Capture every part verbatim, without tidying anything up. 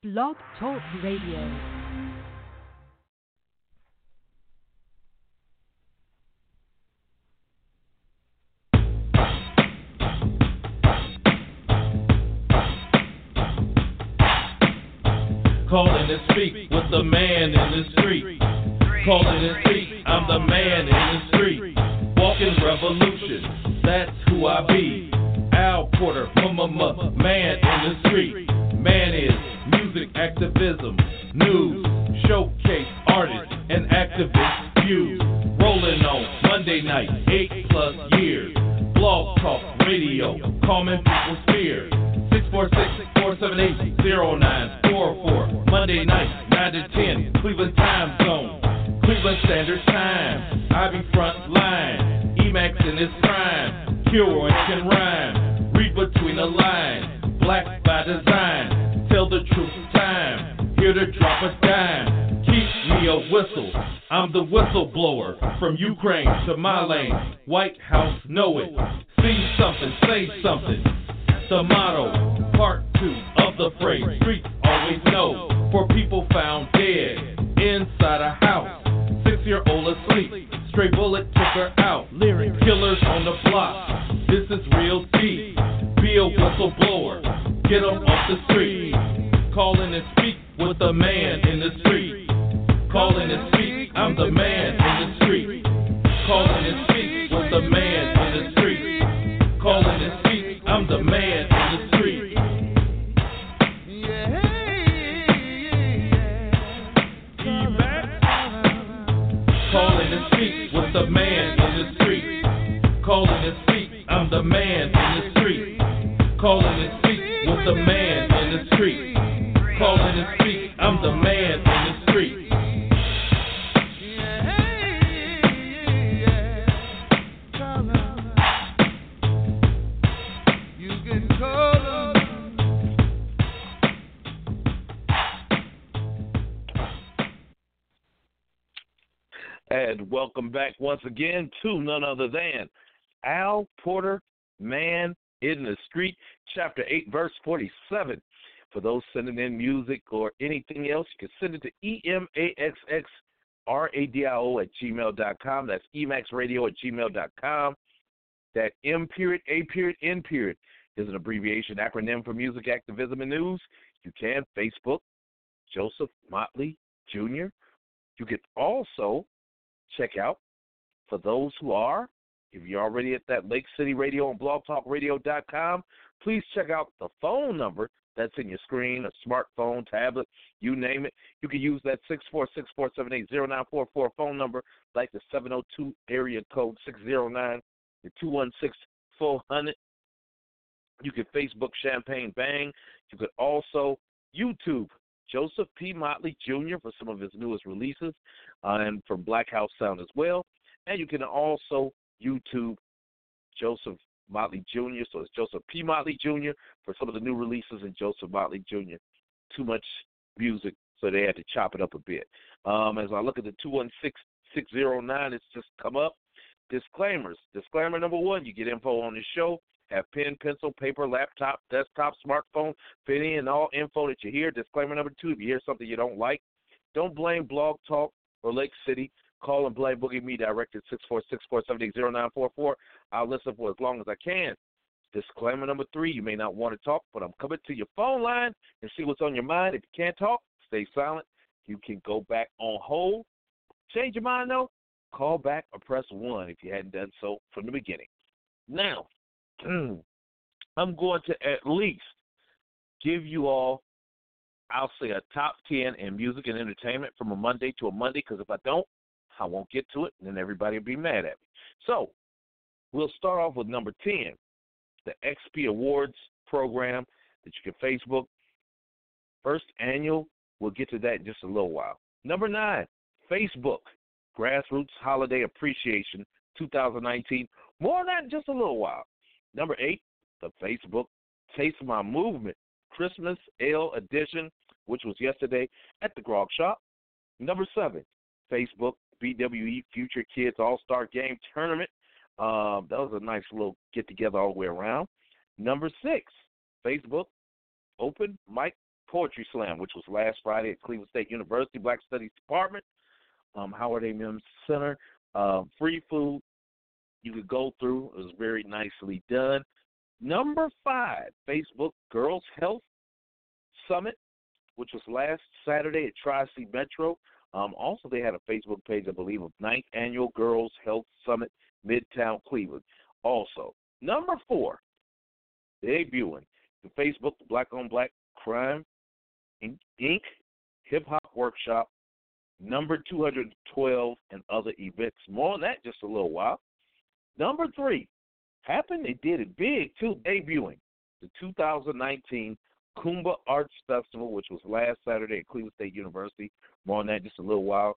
Blog Talk Radio. Calling to speak with the man in the street. Calling to speak, I'm the man in the street. Walking revolution, that's who I be. Al Porter, m-m-m, man in the street. Man is music activism, news, showcase artists and activist views. Rolling on Monday night, eight plus years. Blog Talk Radio, calming people's fears. six four six, four seven eight, zero nine four four. Monday night, nine to ten, Cleveland time zone. Cleveland Standard Time. I be front line. Emax in his prime. Cure and can rhyme. Read between the lines. Black by design. Tell the truth time. Here to drop a dime. Keep me a whistle. I'm the whistleblower. From Ukraine to my lane. White House know it. See something, say something. The motto, part two of the phrase, streets always know. For people found dead inside a house, six-year-old asleep, stray bullet took her out. Lyric killers on the block, this is real deep. Be a whistleblower, get them off the street. Call in and speak with the man in the street. Call in and speak, I'm the man in the street. Call in and speak with the man in the street. Call in and speak, I'm the man in the street. Yeah, call in and speak with the man in the street. Call in and speak, I'm the man in the street. Call in and speak with the man in the street. Call in and speak, I'm the man in the street. And welcome back once again to none other than Al Porter, Man in the Street, Chapter eight, Verse forty-seven. For those sending in music or anything else, you can send it to E M A X X R A D I O at gmail dot com. That's emaxradio at gmail dot com. That M period, A period, N period is an abbreviation, acronym for music activism and news. You can Facebook Joseph Motley Junior You can also check out, for those who are, if you're already at that Lake City Radio and blog talk radio dot com, please check out the phone number that's in your screen, a smartphone, tablet, you name it. You can use that six four six, four seven eight, zero nine four four phone number, like the seven oh two area code six oh nine, the two one six, four hundred. You can Facebook Champagne Bang. You could also YouTube Joseph P. Motley Junior for some of his newest releases, uh, and from Black House Sound as well. And you can also YouTube Joseph Motley Junior So it's Joseph P. Motley Junior for some of the new releases, and Joseph Motley Junior Too much music, so they had to chop it up a bit. Um, as I look at the two one six, six oh nine, it's just come up. Disclaimers. Disclaimer number one, you get info on the show. Have pen, pencil, paper, laptop, desktop, smartphone, fit in all info that you hear. Disclaimer number two, if you hear something you don't like, don't blame Blog Talk or Lake City. Call and blame Boogie Me direct at six four six, four seven eight, zero nine four four. I'll listen for as long as I can. Disclaimer number three, you may not want to talk, but I'm coming to your phone line and see what's on your mind. If you can't talk, stay silent. You can go back on hold. Change your mind, though, call back or press one if you hadn't done so from the beginning. Now, I'm going to at least give you all, I'll say, a top ten in music and entertainment from a Monday to a Monday, because if I don't, I won't get to it, and then everybody will be mad at me. So we'll start off with number ten, the X P Awards program that you can Facebook. First annual, we'll get to that in just a little while. Number nine, Facebook Grassroots Holiday Appreciation twenty nineteen. More on that in just a little while. Number eight, the Facebook Taste My Movement Christmas Ale Edition, which was yesterday at the Grog Shop. Number seven, Facebook B W E Future Kids All-Star Game Tournament. Um, that was a nice little get-together all the way around. Number six, Facebook Open Mic Poetry Slam, which was last Friday at Cleveland State University Black Studies Department, um, Howard A. Mims Center. Uh, free food you could go through. It was very nicely done. Number five, Facebook Girls Health Summit, which was last Saturday at Tri-C Metro. Um, also, they had a Facebook page, I believe, of ninth Annual Girls Health Summit, Midtown Cleveland. Also, number four, debuting the Facebook Black on Black Crime Incorporated. Hip Hop Workshop, number two hundred twelve, and other events. More on that just a little while. Number three, happened, they did it big too, debuting the two thousand nineteen Kumba Arts Festival, which was last Saturday at Cleveland State University. More on that just a little while.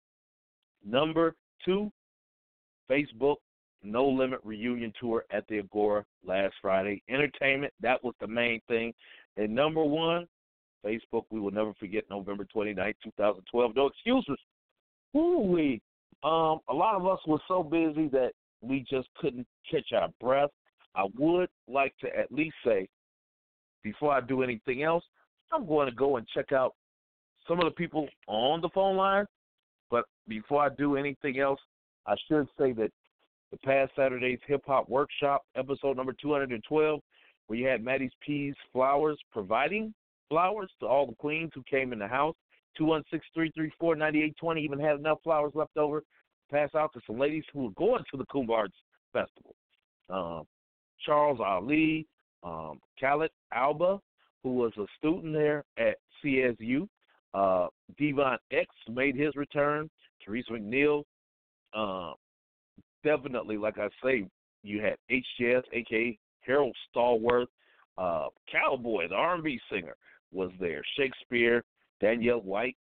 Number two, Facebook No Limit Reunion Tour at the Agora last Friday. Entertainment, that was the main thing. And number one, Facebook, we will never forget November twenty-ninth, twenty twelve. No excuses. Woo-wee. Um, a lot of us were so busy that we just couldn't catch our breath. I would like to at least say, before I do anything else, I'm going to go and check out some of the people on the phone line. But before I do anything else, I should say that the past Saturday's Hip Hop Workshop, episode number two hundred twelve, where you had Maddie's Peas Flowers providing flowers to all the queens who came in the house. two one six, three three four, nine eight two zero, even had enough flowers left over to pass out to some ladies who were going to the Kumba Arts Festival. Um, Charles Ali, um, Khaled Alba, who was a student there at C S U. Uh, Devon X made his return. Teresa McNeil. Uh, definitely, like I say, you had H J S, a k a. Harold Stallworth. Uh, Cowboy, the R and B singer, was there. Shakespeare, Danielle White.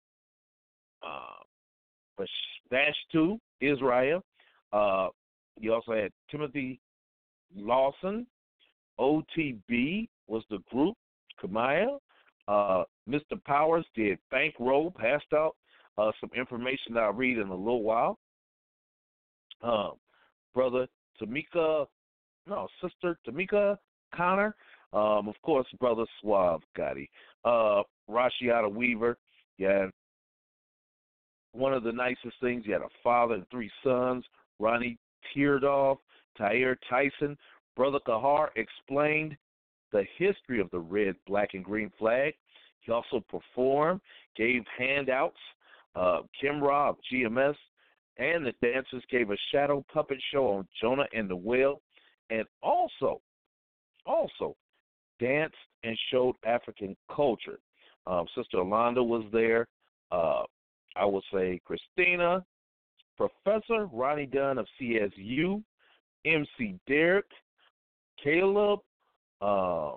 Uh, Vashtu, Israel. Uh, you also had Timothy Lawson. O T B was the group. Kamaya. Uh, Mister Powers did bankroll, passed out uh, some information that I'll read in a little while. Uh, brother Tamika, no, Sister Tamika Connor. Um, of course, Brother Suave Gotti. Uh, Rashiata Weaver. Yeah. One of the nicest things, you had a father and three sons. Ronnie Teardoff, Tyre Tyson. Brother Kahar explained the history of the red, black, and green flag. He also performed, gave handouts. Uh, Kim Ra of G M S and the dancers gave a shadow puppet show on Jonah and the Whale, and also, also danced and showed African culture. Um, Sister Alonda was there. Uh, I would say Christina, Professor Ronnie Dunn of C S U, M C Derek, Caleb, uh,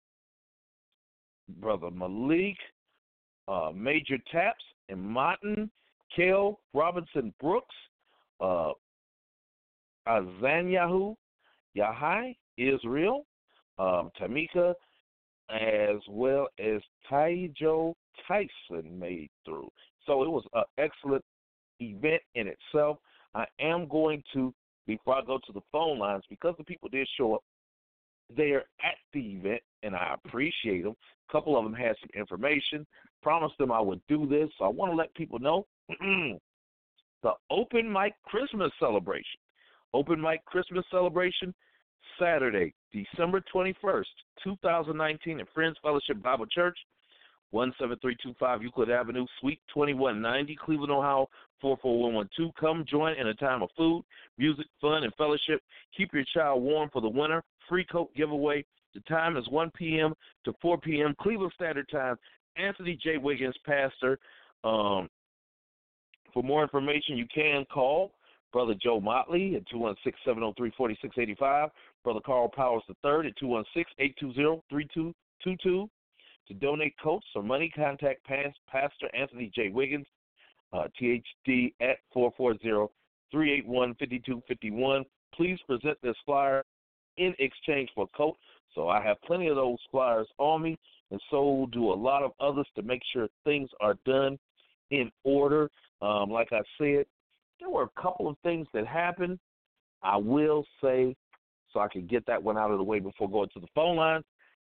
Brother Malik, uh, Major Taps, and Martin, Kale Robinson Brooks, uh, Azanyahu, Yahai, Israel, um, Tamika, as well as Taijo Tyson made through. So it was an excellent event in itself. I am going to, before I go to the phone lines, because the people did show up there at the event, and I appreciate them. A couple of them had some information. Promised them I would do this, so I want to let people know the Open Mic Christmas Celebration. Open Mic Christmas Celebration, Saturday, December twenty-first, twenty nineteen, at Friends Fellowship Bible Church, one seven three two five Euclid Avenue, Suite twenty-one ninety, Cleveland, Ohio, four four one one two. Come join in a time of food, music, fun, and fellowship. Keep your child warm for the winter. Free coat giveaway. The time is one p.m. to four p.m. Cleveland Standard Time. Anthony J. Wiggins, pastor. Um, for more information, you can call Brother Joe Motley at two one six, seven oh three, four six eight five. Brother Carl Powers the third at two one six, eight two zero, three two two two. To donate coats or money, contact Pastor Anthony J. Wiggins, uh, T H D at four four zero, three eight one, five two five one. Please present this flyer in exchange for a coat. So I have plenty of those flyers on me, and so do a lot of others to make sure things are done in order. Um, like I said, there were a couple of things that happened. I will say, so I can get that one out of the way before going to the phone line,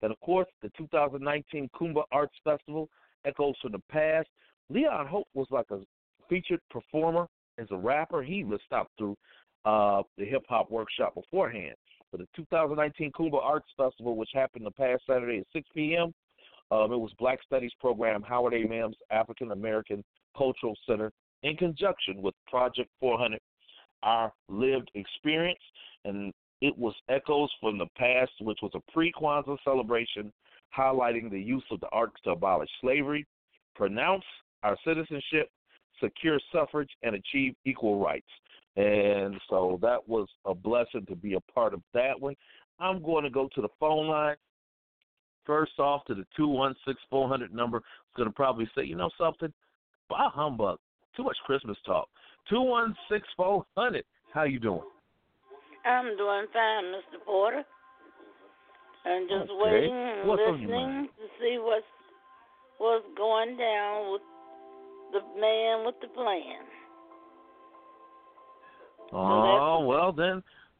And, of course, the two thousand nineteen Kumba Arts Festival, Echoes from the Past. Leon Hope was like a featured performer as a rapper. He was stopped through uh, the hip-hop workshop beforehand. For the two thousand nineteen Kumba Arts Festival, which happened the past Saturday at six p.m., um, it was Black Studies program, Howard A. Mims African American Cultural Center, in conjunction with Project four hundred, our lived experience. And it was Echoes from the Past, which was a pre-Kwanzaa celebration highlighting the use of the arts to abolish slavery, pronounce our citizenship, secure suffrage, and achieve equal rights. And so that was a blessing to be a part of that one. I'm going to go to the phone line. First off, to the two one six, four hundred number. It's going to probably say, you know something? Bah humbug. Too much Christmas talk. two one six, four hundred. How you doing? I'm doing fine, Mister Porter. I'm just okay. waiting and What's listening to see what's what's going down with the man with the plan. Oh, so well then,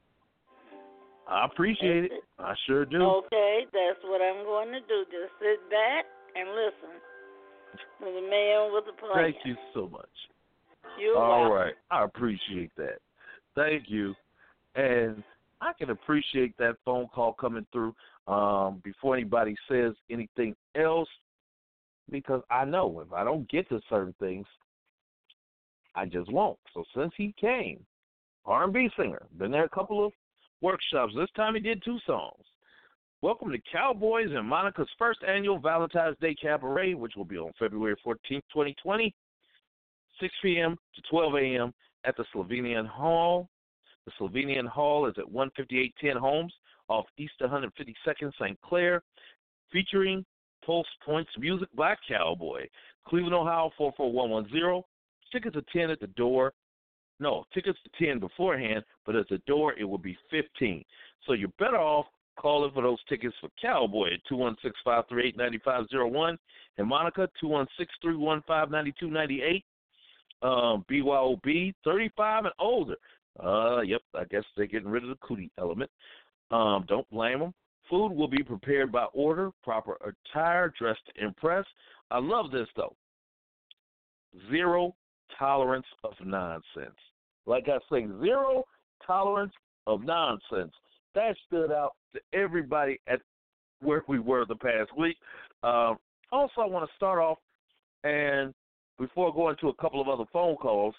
I appreciate it. it. I sure do. Okay, that's what I'm going to do. Just sit back and listen to the man with the plan. Thank you so much. You're All welcome. right, I appreciate that. Thank you. And I can appreciate that phone call coming through um, before anybody says anything else, because I know if I don't get to certain things, I just won't. So since he came, R and B singer, been there a couple of workshops. This time he did two songs. Welcome to Cowboys and Monica's first annual Valentine's Day Cabaret, which will be on February fourteenth, twenty twenty, six p.m. to twelve a.m. at the Slovenian Hall. The Slovenian Hall is at one fifty-eight ten Holmes off East one hundred fifty-second, Saint Clair, featuring Pulse Points Music by Cowboy. Cleveland, Ohio, four four one one zero. Tickets are ten at the door. No, tickets are ten beforehand, but at the door it will be fifteen. So you're better off calling for those tickets for Cowboy at two one six, five three eight, nine five zero one and Monica, two one six, three one five, nine two nine eight. Um, B Y O B, thirty-five and older. Uh, yep, I guess they're getting rid of the cootie element. Um, don't blame them. Food will be prepared by order, proper attire, dressed to impress. I love this, though. Zero tolerance of nonsense. Like I say, zero tolerance of nonsense. That stood out to everybody at where we were the past week. Um, also, I want to start off, and before going to a couple of other phone calls,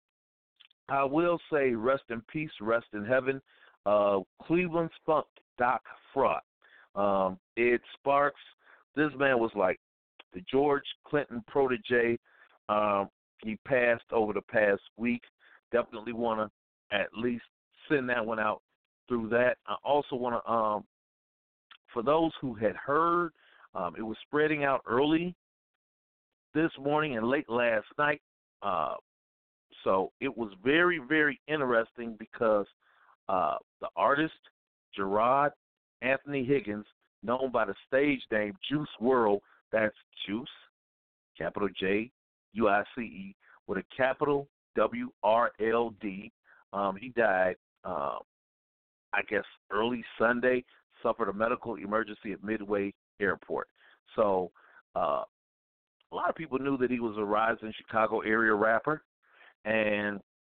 I will say rest in peace, rest in heaven, uh, Cleveland's Funk Doc Fraud. Um, Ed Sparks, this man was like the George Clinton protege. Um, he passed over the past week. Definitely want to at least send that one out through that. I also want to, um, for those who had heard, um, it was spreading out early this morning and late last night. Uh, So it was very, very interesting because uh, the artist, Gerard Anthony Higgins, known by the stage name Juice world, that's Juice, capital J, U I C E, with a capital W R L D. Um, he died, uh, I guess, early Sunday, suffered a medical emergency at Midway Airport. So uh, a lot of people knew that he was a rising Chicago area rapper. And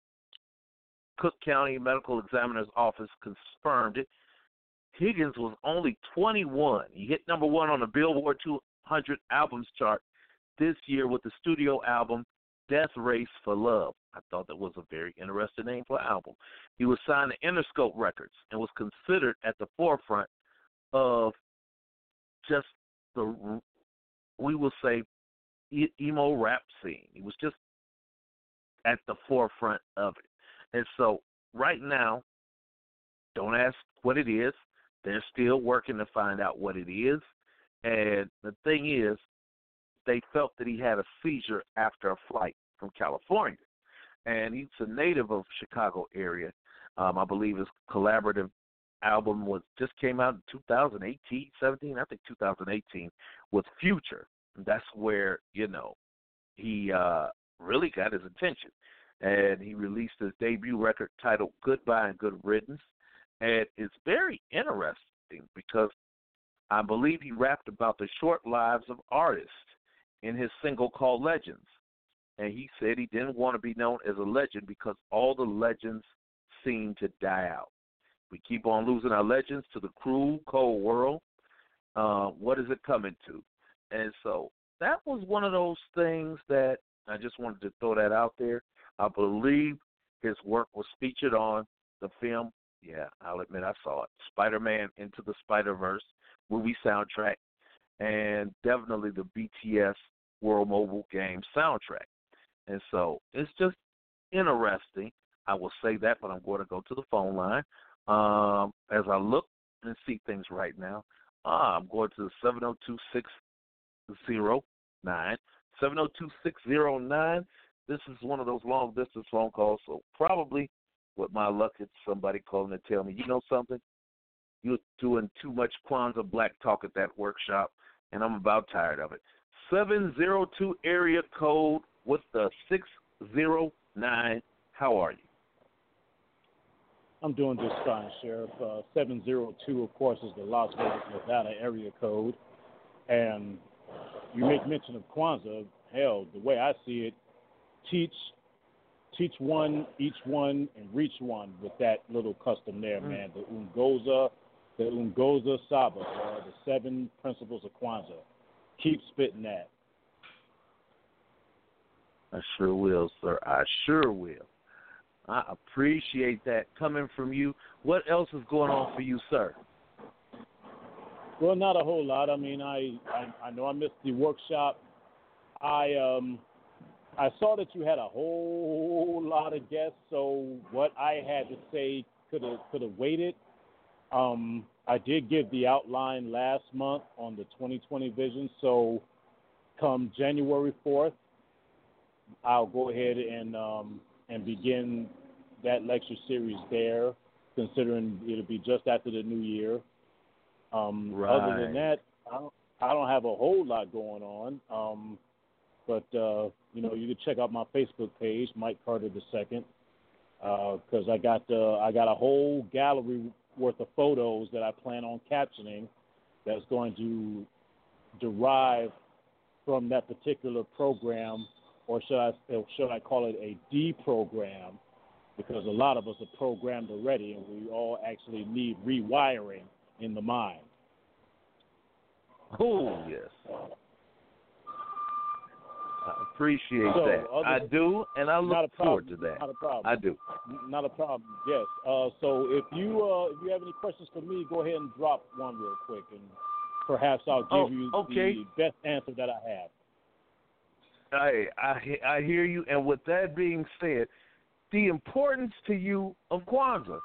Cook County Medical Examiner's Office confirmed it. Higgins was only twenty-one. He hit number one on the Billboard two hundred albums chart this year with the studio album Death Race for Love. I thought that was a very interesting name for an album. He was signed to Interscope Records and was considered at the forefront of just the, we will say, emo rap scene. He was just at the forefront of it. And so right now, don't ask what it is. They're still working to find out what it is. And the thing is, they felt that he had a seizure after a flight from California. And he's a native of Chicago area. Um, I believe his collaborative album was just came out in two thousand eighteen, seventeen, I think two thousand eighteen, with Future. And that's where, you know, he uh, really got his attention. And he released his debut record titled Goodbye and Good Riddance. And it's very interesting because I believe he rapped about the short lives of artists in his single called Legends. And he said he didn't want to be known as a legend because all the legends seem to die out. We keep on losing our legends to the cruel, cold world. Uh, what is it coming to? And so that was one of those things that I just wanted to throw that out there. I believe his work was featured on the film. Yeah, I'll admit I saw it. Spider-Man Into the Spider-Verse movie soundtrack, and definitely the B T S World Mobile Game soundtrack. And so it's just interesting. I will say that, but I'm going to go to the phone line. Um, as I look and see things right now, ah, I'm going to the seven oh two, six oh nine. seven oh two, six oh nine. This is one of those long-distance phone calls, so probably with my luck, it's somebody calling to tell me, you know something? You're doing too much Kwanzaa black talk at that workshop, and I'm about tired of it. seven oh two area code with the six oh nine. How are you? I'm doing just fine, Sheriff. Uh, seven oh two, of course, is the Las Vegas, Nevada area code. And you make mention of Kwanzaa. Hell, the way I see it, teach teach one, each one, and reach one with that little custom there, mm. man. The Ungoza, the Ungoza Saba, uh, the seven principles of Kwanzaa. Keep spitting that. I sure will, sir. I sure will. I appreciate that coming from you. What else is going on for you, sir? Well, not a whole lot. I mean, I, I, I know I missed the workshop. I um I saw that you had a whole lot of guests, so what I had to say could have could have waited. Um, I did give the outline last month on the twenty twenty vision, so come January fourth, I'll go ahead and um, and begin that lecture series there, considering it'll be just after the new year. Um, right. Other than that, I don't, I don't have a whole lot going on. Um, but, uh, you know, you can check out my Facebook page, Mike Carter the Second, because uh, I got uh, I got a whole gallery worth of photos that I plan on captioning that's going to derive from that particular program, or should I or should I call it a deprogram, because a lot of us are programmed already, and we all actually need rewiring in the mind. Oh, yes. I appreciate so, that. I do, and I look forward to that. Not a problem. I do. Not a problem, yes. Uh, so if you uh, if you have any questions for me, go ahead and drop one real quick, and perhaps I'll give oh, you okay. the best answer that I have. I, I, I hear you, and with that being said, the importance to you of Kwanzaa.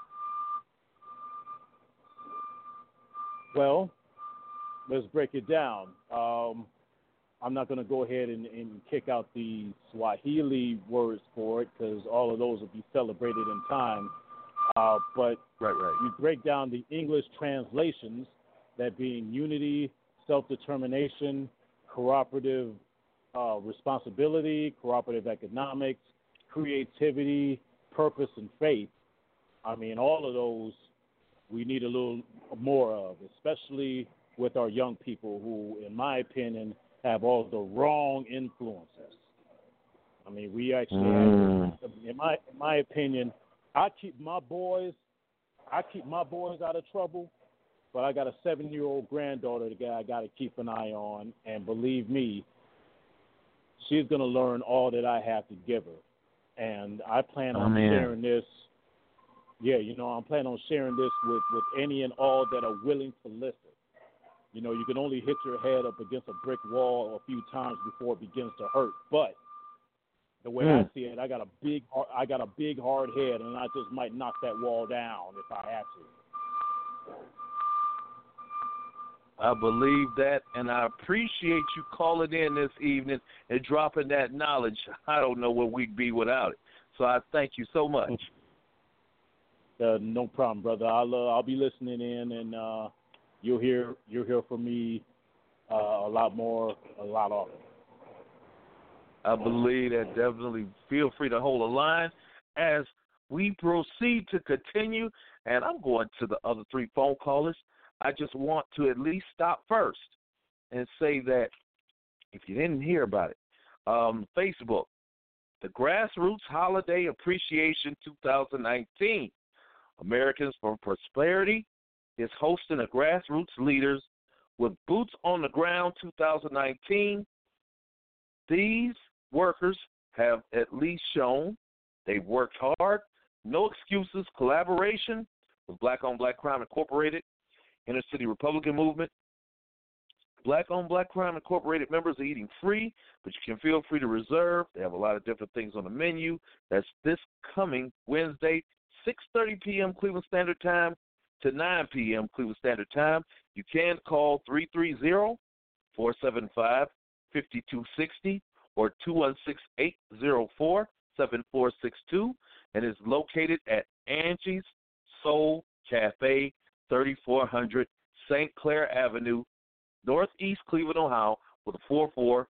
Well, let's break it down. Um, I'm not going to go ahead and, and kick out the Swahili words for it, because all of those will be celebrated in time. Uh, but right, right. we break down the English translations, that being unity, self-determination, cooperative uh, responsibility, cooperative economics, creativity, purpose, and faith. I mean, all of those we need a little more of, especially with our young people who, in my opinion, have all the wrong influences. I mean, we actually, mm. have, in my in my opinion, I keep my boys, I keep my boys out of trouble, but I got a seven-year-old granddaughter that I got to keep an eye on, and believe me, she's going to learn all that I have to give her. And I plan on oh, sharing this. Yeah, you know, I'm planning on sharing this with, with any and all that are willing to listen. You know, you can only hit your head up against a brick wall a few times before it begins to hurt. But the way mm. I see it, I got a big, I got a big hard head, and I just might knock that wall down if I have to. I believe that, and I appreciate you calling in this evening and dropping that knowledge. I don't know where we'd be without it. So I thank you so much. Uh, no problem, brother. I'll uh, I'll be listening in, and uh, you'll hear you'll hear from me uh, a lot more, a lot often. I believe that. Definitely feel free to hold a line as we proceed to continue. And I'm going to the other three phone callers. I just want to at least stop first and say that if you didn't hear about it, um, Facebook, the Grassroots Holiday Appreciation twenty nineteen, Americans for Prosperity is hosting a Grassroots Leaders with Boots on the Ground twenty nineteen. These workers have at least shown they've worked hard, no excuses, collaboration with Black on Black Crime Incorporated, Inner City Republican Movement. Black on Black Crime Incorporated members are eating free, but you can feel free to reserve. They have a lot of different things on the menu. That's this coming Wednesday, six thirty p.m. Cleveland Standard Time to nine p.m. Cleveland Standard Time. You can call three three zero, four seven five, five two six zero or two one six, eight zero four, seven four six two, and is located at Angie's Soul Cafe, thirty-four hundred Saint Clair Avenue, Northeast Cleveland, Ohio, with a four four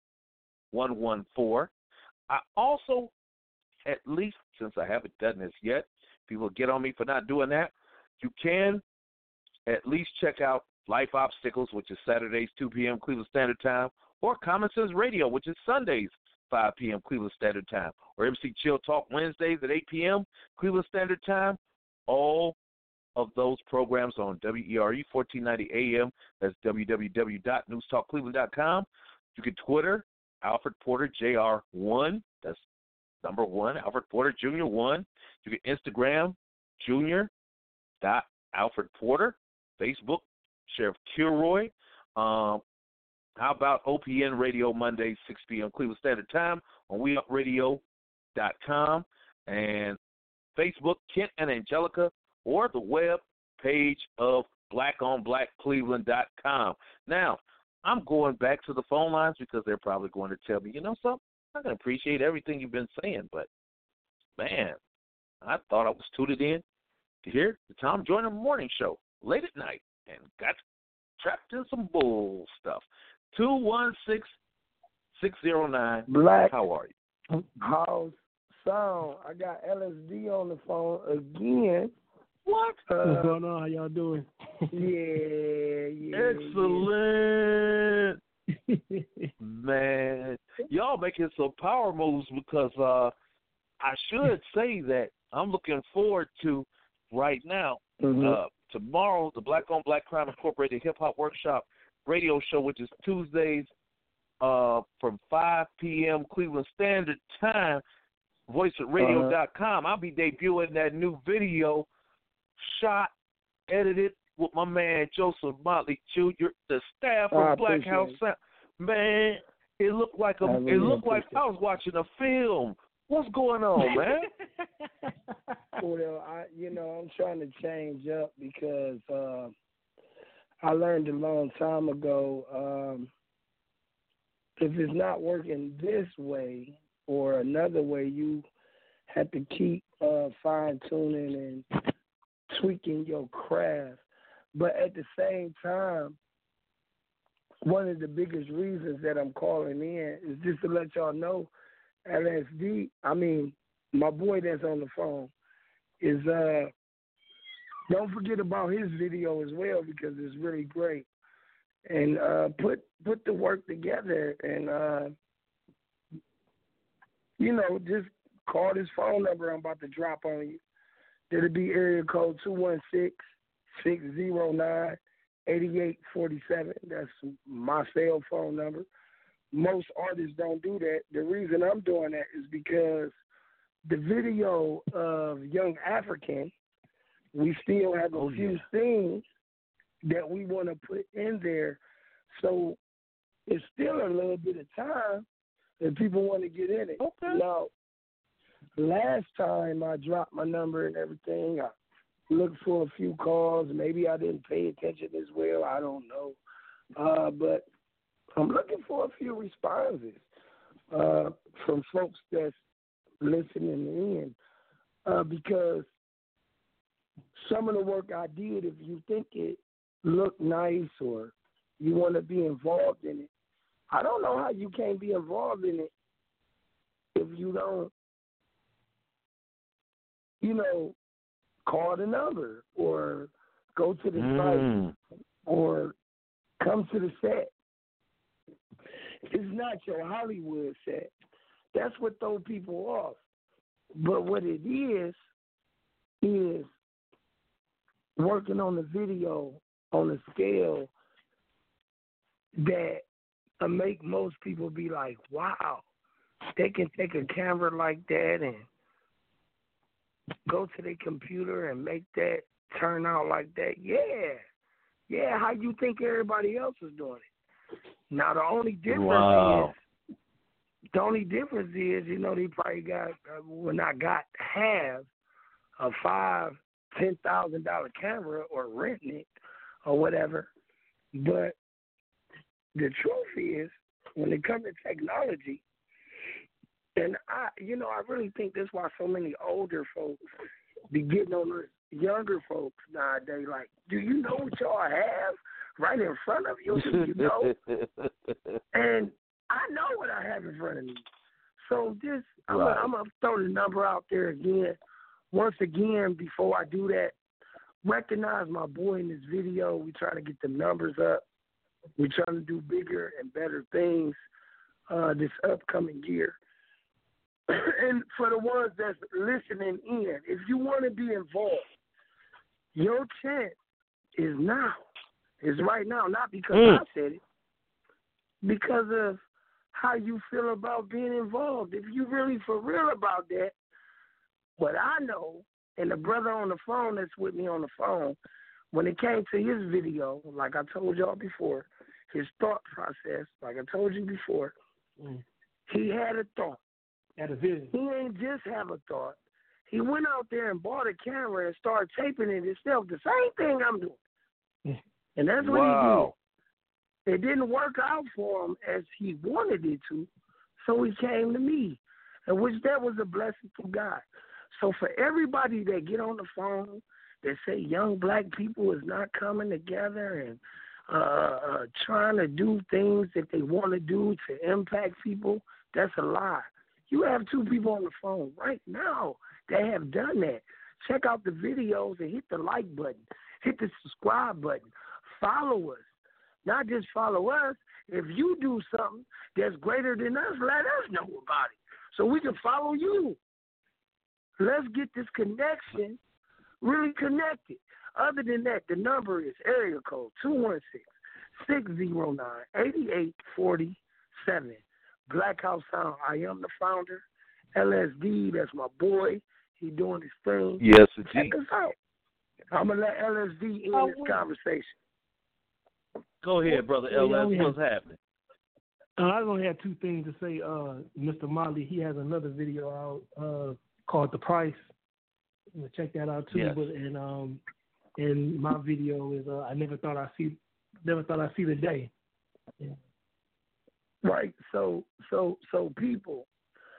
one one four. I also, at least since I haven't done this yet, people get on me for not doing that, you can at least check out Life Obstacles, which is Saturdays, two p.m. Cleveland Standard Time, or Common Sense Radio, which is Sundays, five p.m. Cleveland Standard Time, or M C Chill Talk Wednesdays at eight p.m. Cleveland Standard Time. All of those programs on W E R E fourteen ninety A M. That's w w w dot news talk cleveland dot com. You can Twitter Alfred Porter J R one. That's number one, Alfred Porter Junior one. You can Instagram Junior dot Alfred Porter. Facebook Sheriff Kilroy. Um, how about O P N Radio Monday, six p.m. Cleveland Standard Time on we up radio dot com, and Facebook Kent and Angelica, or the web page of black on black cleveland dot com. Now, I'm going back to the phone lines because they're probably going to tell me, you know something, I can appreciate everything you've been saying, but, man, I thought I was tuned in to hear the Tom Joyner Morning Show late at night and got trapped in some bull stuff. two one six, six zero nine. Black. How are you? House Sound. I got L S D on the phone again. What? Uh, What's going on? How y'all doing? yeah, yeah. Excellent. Yeah. Man, y'all making some power moves because uh, I should say that I'm looking forward to right now, mm-hmm. uh, tomorrow, the Black on Black Crime Incorporated Hip Hop Workshop radio show, which is Tuesdays uh, from five p.m. Cleveland Standard Time, voice of radio dot com. Uh-huh. I'll be debuting that new video, shot, edited with my man Joseph Motley Junior, the staff oh, of Black House Sound. Man, it looked like a, really it looked like I was watching a film. What's going on, man? Well, I, you know, I'm trying to change up because uh, I learned a long time ago, um, if it's not working this way or another way, you have to keep uh, fine-tuning and tweaking your craft. But at the same time, one of the biggest reasons that I'm calling in is just to let y'all know, L S D, I mean, my boy that's on the phone, is, uh, don't forget about his video as well because it's really great. And uh, put put the work together and, uh, you know, just call this phone number I'm about to drop on you. It'll be area code two one six, six zero nine, eight eight four seven. That's my cell phone number. Most artists don't do that. The reason I'm doing that is because the video of Young African, we still have a oh, few yeah. things that we want to put in there. So it's still a little bit of time if people want to get in it. Okay. Now, last time I dropped my number and everything, I looked for a few calls. Maybe I didn't pay attention as well. I don't know. Uh, but I'm looking for a few responses uh, from folks that's listening in uh, because some of the work I did, if you think it looked nice or you want to be involved in it, I don't know how you can't be involved in it if you don't, you know, call the number or go to the Mm. site or come to the set. It's not your Hollywood set. That's what throw people off. But what it is, is working on the video on a scale that uh, make most people be like, wow, they can take a camera like that and go to their computer and make that turn out like that. Yeah. Yeah, how you think everybody else is doing it? Now, the only difference Wow. is, the only difference is, you know, they probably got, uh, well, not got, have a five, ten thousand dollar camera or renting it or whatever. But the truth is, when it comes to technology, and I, you know, I really think that's why so many older folks be getting on the younger folks nowadays. Like, do you know what y'all have right in front of you? Do you know? And I know what I have in front of me. So this, I'm Right. going to throw the number out there again. Once again, before I do that, recognize my boy in this video. We try to get the numbers up. We're trying to do bigger and better things uh, this upcoming year. And for the ones that's listening in, if you want to be involved, your chance is now. Is right now, not because Mm. I said it, because of how you feel about being involved. If you really for real about that, what I know, and the brother on the phone that's with me on the phone, when it came to his video, like I told y'all before, his thought process, like I told you before, Mm. he had a thought. Had a vision. He ain't just have a thought. He went out there and bought a camera and started taping it himself, the same thing I'm doing. Yeah. And that's what Wow. he did. It didn't work out for him as he wanted it to, so he came to me, and which that was a blessing from God. So for everybody that get on the phone that say young black people is not coming together and uh, uh, trying to do things that they want to do to impact people, that's a lie. You have two people on the phone right now that have done that. Check out the videos and hit the like button. Hit the subscribe button. Follow us. Not just follow us. If you do something that's greater than us, let us know about it so we can follow you. Let's get this connection really connected. Other than that, the number is area code two one six, six zero nine, eight eight four seven. Black House Sound, I am the founder. L S D, that's my boy. He doing his thing. Yes, Check indeed. us out. I'm going to let L S D in Oh, this wait. conversation. Go ahead, brother Well, L S. yeah, we What's happening? Uh, I only have two things to say. Uh, Mister Molly, he has another video out uh, called "The Price." I'm gonna check that out too. Yes. But and um, and my video is uh, I never thought I'd see, never thought I'd see the day. Yeah. Right. So, so, so people,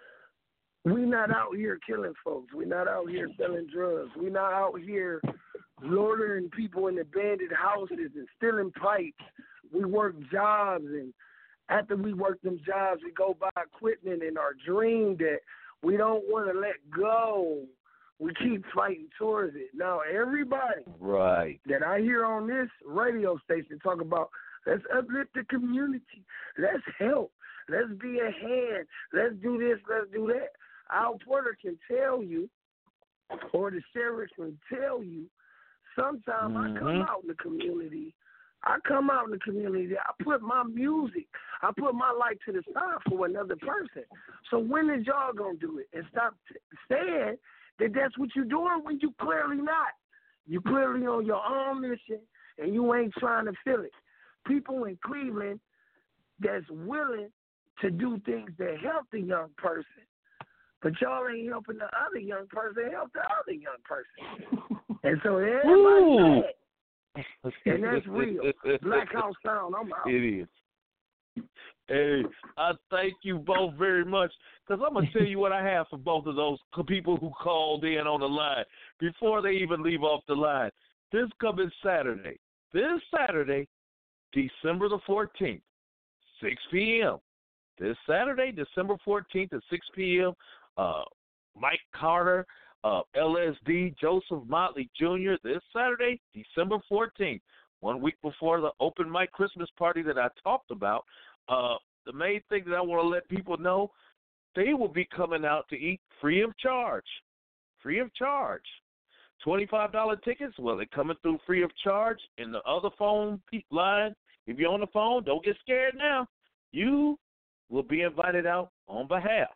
we not out here killing folks. We not out here selling drugs. We not out here loitering people in abandoned houses and stealing pipes. We work jobs, and after we work them jobs, we go buy equipment and our dream that we don't want to let go. We keep fighting towards it. Now, everybody Right. that I hear on this radio station talk about, let's uplift the community. Let's help. Let's be a hand. Let's do this. Let's do that. Al Porter can tell you, or the sheriff can tell you, sometimes I come Mhm. out in the community. I come out in the community. I put my music, I put my light to the side for another person. So when is y'all going to do it? And stop t- saying that that's what you're doing when you clearly not. You clearly on your own mission, and you ain't trying to feel it. People in Cleveland that's willing to do things that help the young person, but y'all ain't helping the other young person help the other young person. And so everybody mad. And that's real. Black House Sound, I'm out. It is. Hey, I thank you both very much, because I'm going to tell you what I have for both of those people who called in on the line before they even leave off the line. This coming Saturday, this Saturday, December the fourteenth, six p.m. This Saturday, December fourteenth at six p.m., uh, Mike Carter, uh, L S D Joseph Motley Junior this Saturday, December fourteenth, one week before the open mic Christmas party that I talked about. Uh, the main thing that I want to let people know, they will be coming out to eat free of charge. Free of charge. twenty-five dollars tickets, well, they're coming through free of charge. In the other phone line, if you're on the phone, don't get scared now. You will be invited out on behalf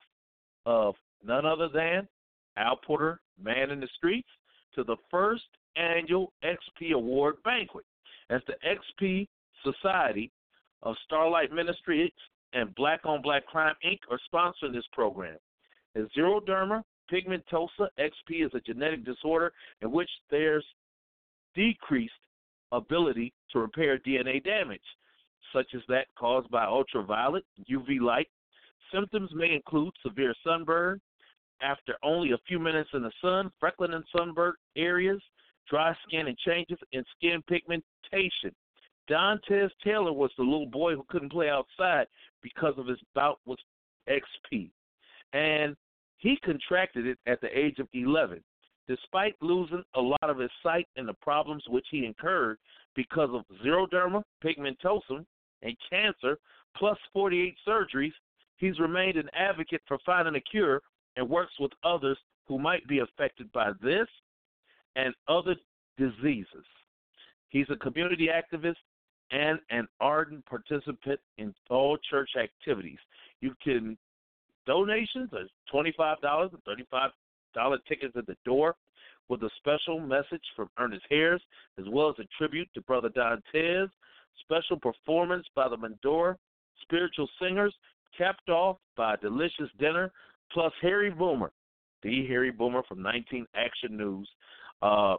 of none other than Al Porter, Man in the Streets, to the first annual X P Award Banquet. As the X P Society of Starlight Ministries and Black on Black Crime, Incorporated are sponsoring this program. As xeroderma pigmentosa, X P is a genetic disorder in which there's decreased ability to repair D N A damage, such as that caused by ultraviolet, U V light. Symptoms may include severe sunburn after only a few minutes in the sun, freckling in sunburnt areas, dry skin, and changes in skin pigmentation. Dontez Taylor was the little boy who couldn't play outside because of his bout with X P, and he contracted it at the age of eleven. Despite losing a lot of his sight and the problems which he incurred because of xeroderma pigmentosum and cancer, plus forty-eight surgeries, he's remained an advocate for finding a cure and works with others who might be affected by this and other diseases. He's a community activist and an ardent participant in all church activities. You can donations are twenty-five dollars and thirty-five dollars tickets at the door with a special message from Ernest Harris, as well as a tribute to Brother Dontez, special performance by the Mandora Spiritual Singers, capped off by a delicious dinner, plus Harry Boomer, the Harry Boomer from nineteen Action News. Uh,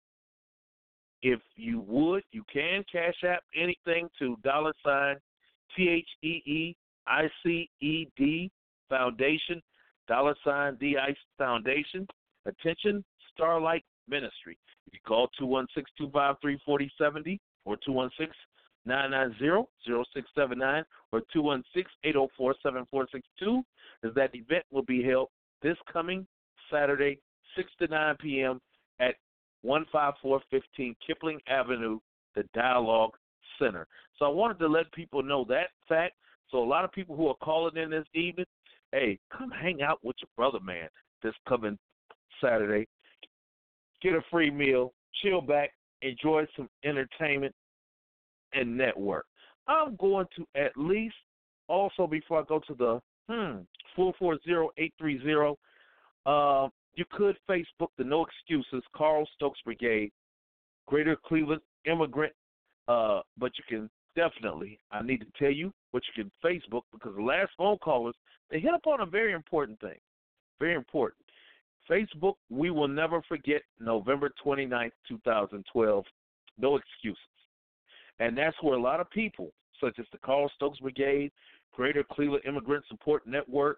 if you would, you can cash app anything to dollar sign T H E E I C E D Foundation, dollar sign D I C E Foundation. Attention, Starlight Ministry. You can call two one six, two five three, four zero seven zero or two one six, nine nine zero, zero six seven nine or two one six, eight zero four, seven four six two, as that event will be held this coming Saturday, six to nine p.m. at one five four one five Kipling Avenue, the Dialogue Center. So I wanted to let people know that fact. So a lot of people who are calling in this evening, hey, come hang out with your brother, man, this coming Saturday. Get a free meal, chill back, enjoy some entertainment, and network. I'm going to at least, also before I go to the hmm, four four zero, eight three zero, uh, you could Facebook the No Excuses, Carl Stokes Brigade, Greater Cleveland Immigrant, uh, but you can definitely, I need to tell you what you can Facebook, because the last phone callers, they hit upon a very important thing, very important. Facebook, we will never forget November twenty-ninth, twenty twelve, No Excuses. And that's where a lot of people, such as the Carl Stokes Brigade, Greater Cleveland Immigrant Support Network,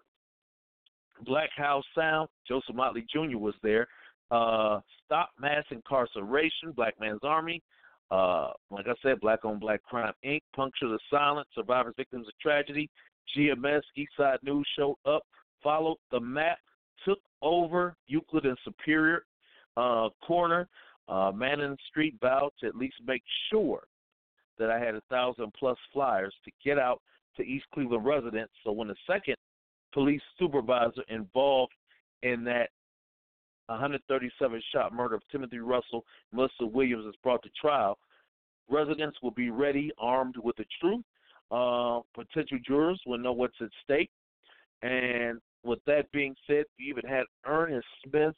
Black House Sound, Joseph Motley Junior was there, uh, Stop Mass Incarceration, Black Man's Army, uh, like I said, Black on Black Crime, Incorporated, Puncture the Silence, Survivors, Victims of Tragedy, G M S, Eastside News showed up, followed the map, took over Euclid and Superior uh, corner, uh, Man in the Street vowed to at least make sure that I had a thousand plus flyers to get out to East Cleveland residents. So when the second police supervisor involved in that one thirty-seven shot murder of Timothy Russell, Melissa Williams is brought to trial, residents will be ready, armed with the truth. Uh, potential jurors will know what's at stake. And with that being said, we even had Ernest Smith,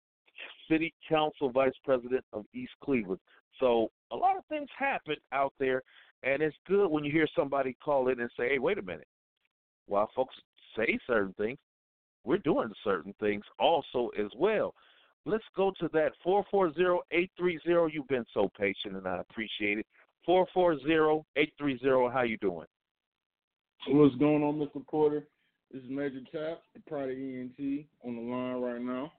City Council Vice President of East Cleveland. So a lot of things happen out there, and it's good when you hear somebody call in and say, hey, wait a minute. While folks say certain things, we're doing certain things also as well. Let's go to that four four zero, eight three zero. You've been so patient, and I appreciate it. four four zero, eight three zero. How you doing? What's going on, Mister Porter? This is Major Tap, part of E N T, on the line right now.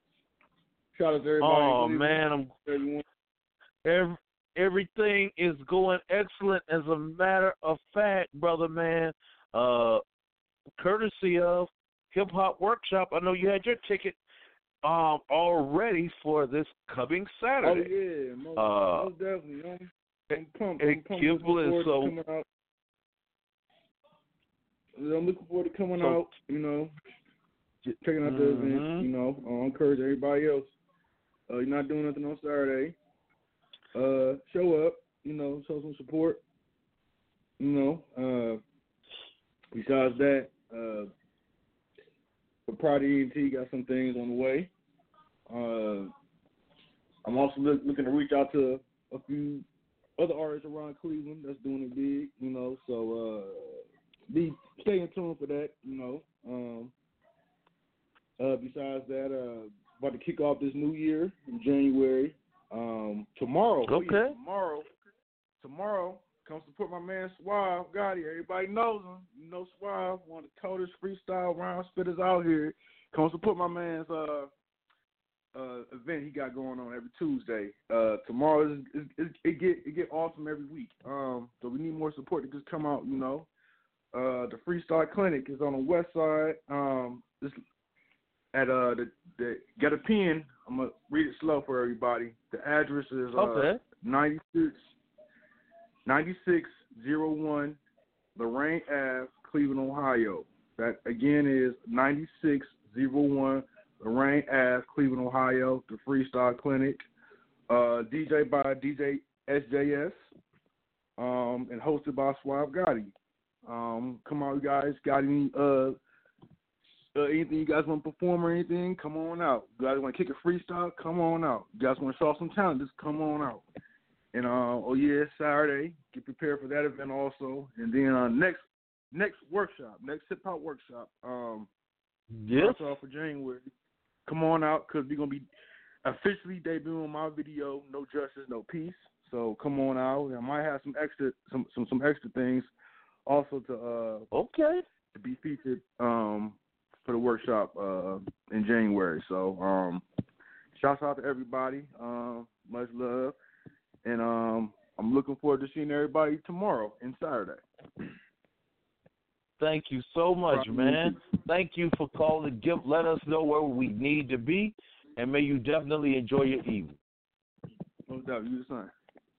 Shout out to everybody. Oh, man. I'm, everyone. Every, everything is going excellent. As a matter of fact, brother, man, uh, courtesy of Hip Hop Workshop, I know you had your ticket. um, all ready for this coming Saturday. Oh yeah, most, uh, most definitely. I'm, I'm pumped. Hey, I'm pumped. Kibble, Looking forward so, to coming out. I'm looking forward to coming so, out. You know, checking out the mm-hmm. event. You know, I encourage everybody else. Uh, you're not doing nothing on Saturday. Uh, show up. You know, show some support. You know. Uh, besides that, uh, for Pride E N T, got some things on the way. Uh, I'm also look, looking to reach out to a few other artists around Cleveland that's doing it big, you know. So uh, be stay in tune for that, you know. Um, uh, besides that, uh, about to kick off this new year in January. Um, tomorrow, okay. oh yeah, tomorrow, tomorrow, come support my man Suave Gotti. Everybody knows him. You know Suave, one of the coldest freestyle round spitters out here. Come support my man's uh, uh, event he got going on every Tuesday. Uh, tomorrow is, is, is it get it get awesome every week. Um, so we need more support to just come out. You know, uh, the Freestyle Clinic is on the west side. Um, it's at uh the, the get a pen. I'm gonna read it slow for everybody. The address is uh, okay. ninety-six ninety-six oh one Lorraine Ave, Cleveland, Ohio. That again is ninety-six oh one Lorraine Ave, Cleveland, Ohio. The Freestyle Clinic, uh, D J by D J S J S, um, and hosted by Suave Gotti. Um, come on, you guys. Got any uh, uh anything you guys want to perform or anything? Come on out. You guys want to kick a freestyle? Come on out. You guys want to show some talent? Just come on out. And uh, oh yeah, Saturday. Get prepared for that event also. And then uh, next next workshop, next hip hop workshop. Um, yes. Off for January. Come on out because we're gonna be officially debuting my video, No Justice, No Peace. So come on out. I might have some extra some some, some extra things also to uh okay to be featured um for the workshop uh in January. So um shouts out to everybody. Um, much love. And um, I'm looking forward to seeing everybody tomorrow and Saturday. Thank you so much, man. Thank you for calling. Give, let us know where we need to be, and may you definitely enjoy your evening. No doubt. You the same.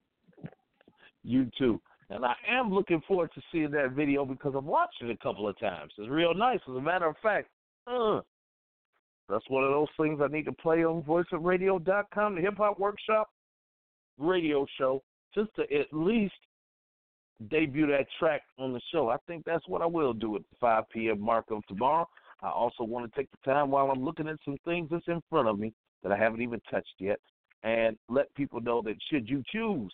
You too. And I am looking forward to seeing that video because I've watched it a couple of times. It's real nice. As a matter of fact, uh, that's one of those things I need to play on voice of radio dot com, the Hip Hop Workshop radio show, just to at least debut that track on the show. I think that's what I will do at the five p.m. mark of tomorrow. I also want to take the time while I'm looking at some things that's in front of me that I haven't even touched yet and let people know that should you choose,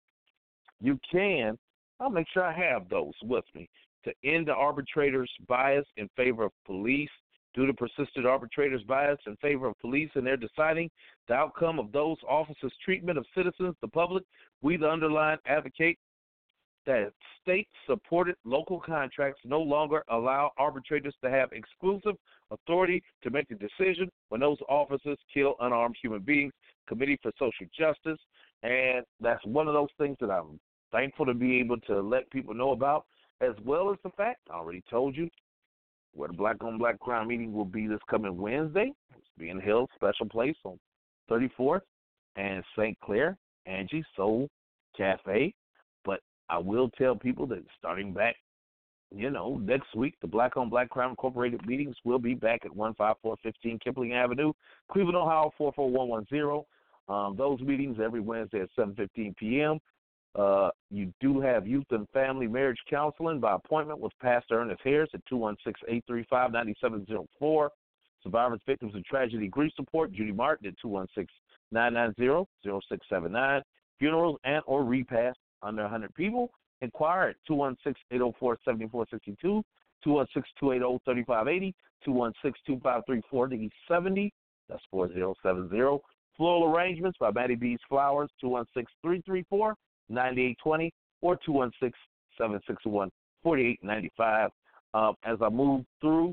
you can. I'll make sure I have those with me to end the arbitrator's bias in favor of police. Due to persistent arbitrators' bias in favor of police and their deciding the outcome of those officers' treatment of citizens, the public, we, the underlined, advocate that state-supported local contracts no longer allow arbitrators to have exclusive authority to make the decision when those officers kill unarmed human beings. Committee for Social Justice, and that's one of those things that I'm thankful to be able to let people know about, as well as the fact, I already told you, where the Black on Black Crime meeting will be this coming Wednesday. It's being held special place on thirty-fourth and Saint Clair, Angie Soul Cafe. But I will tell people that starting back, you know, next week, the Black on Black Crime Incorporated meetings will be back at one five four one five Kipling Avenue, Cleveland, Ohio, four four one one zero. Um, those meetings every Wednesday at seven fifteen p.m. Uh, you do have youth and family marriage counseling by appointment with Pastor Ernest Harris at two one six, eight three five, nine seven zero four. Survivors, victims of tragedy, grief support, Judy Martin at two one six, nine nine zero, zero six seven nine. Funerals and or repast under one hundred people. Inquire at two one six, eight zero four, seven four six two, two one six, two eight zero, three five eight zero, two one six, two five three, four zero seven zero. That's four zero seven zero. Floral arrangements by Maddie B's Flowers, two one six, three three four, nine eight two zero or two one six, seven six one, four eight nine five. Uh, as I move through,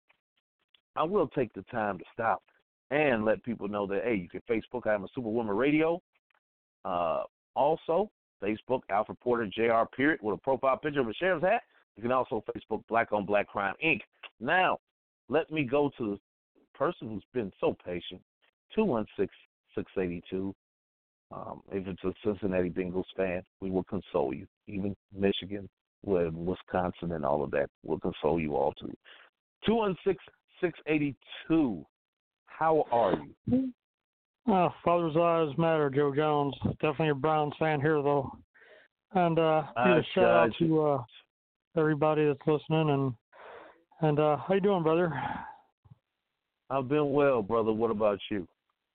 I will take the time to stop and let people know that, hey, you can Facebook, I'm a Superwoman Radio. Uh, also, Facebook, Alfred Porter, J R, period, with a profile picture of a sheriff's hat. You can also Facebook Black on Black Crime, Incorporated. Now, let me go to person who's been so patient. two one six, six eight two. Um, if it's a Cincinnati Bengals fan, we will console you. Even Michigan, Wisconsin, and all of that will console you all too. two one six, six eight two. How are you? Uh, Father's Eyes Matter, Joe Jones. Definitely a Browns fan here, though. And uh, give a shout out to uh, everybody that's listening. And and uh, how you doing, brother? I've been well, brother. What about you?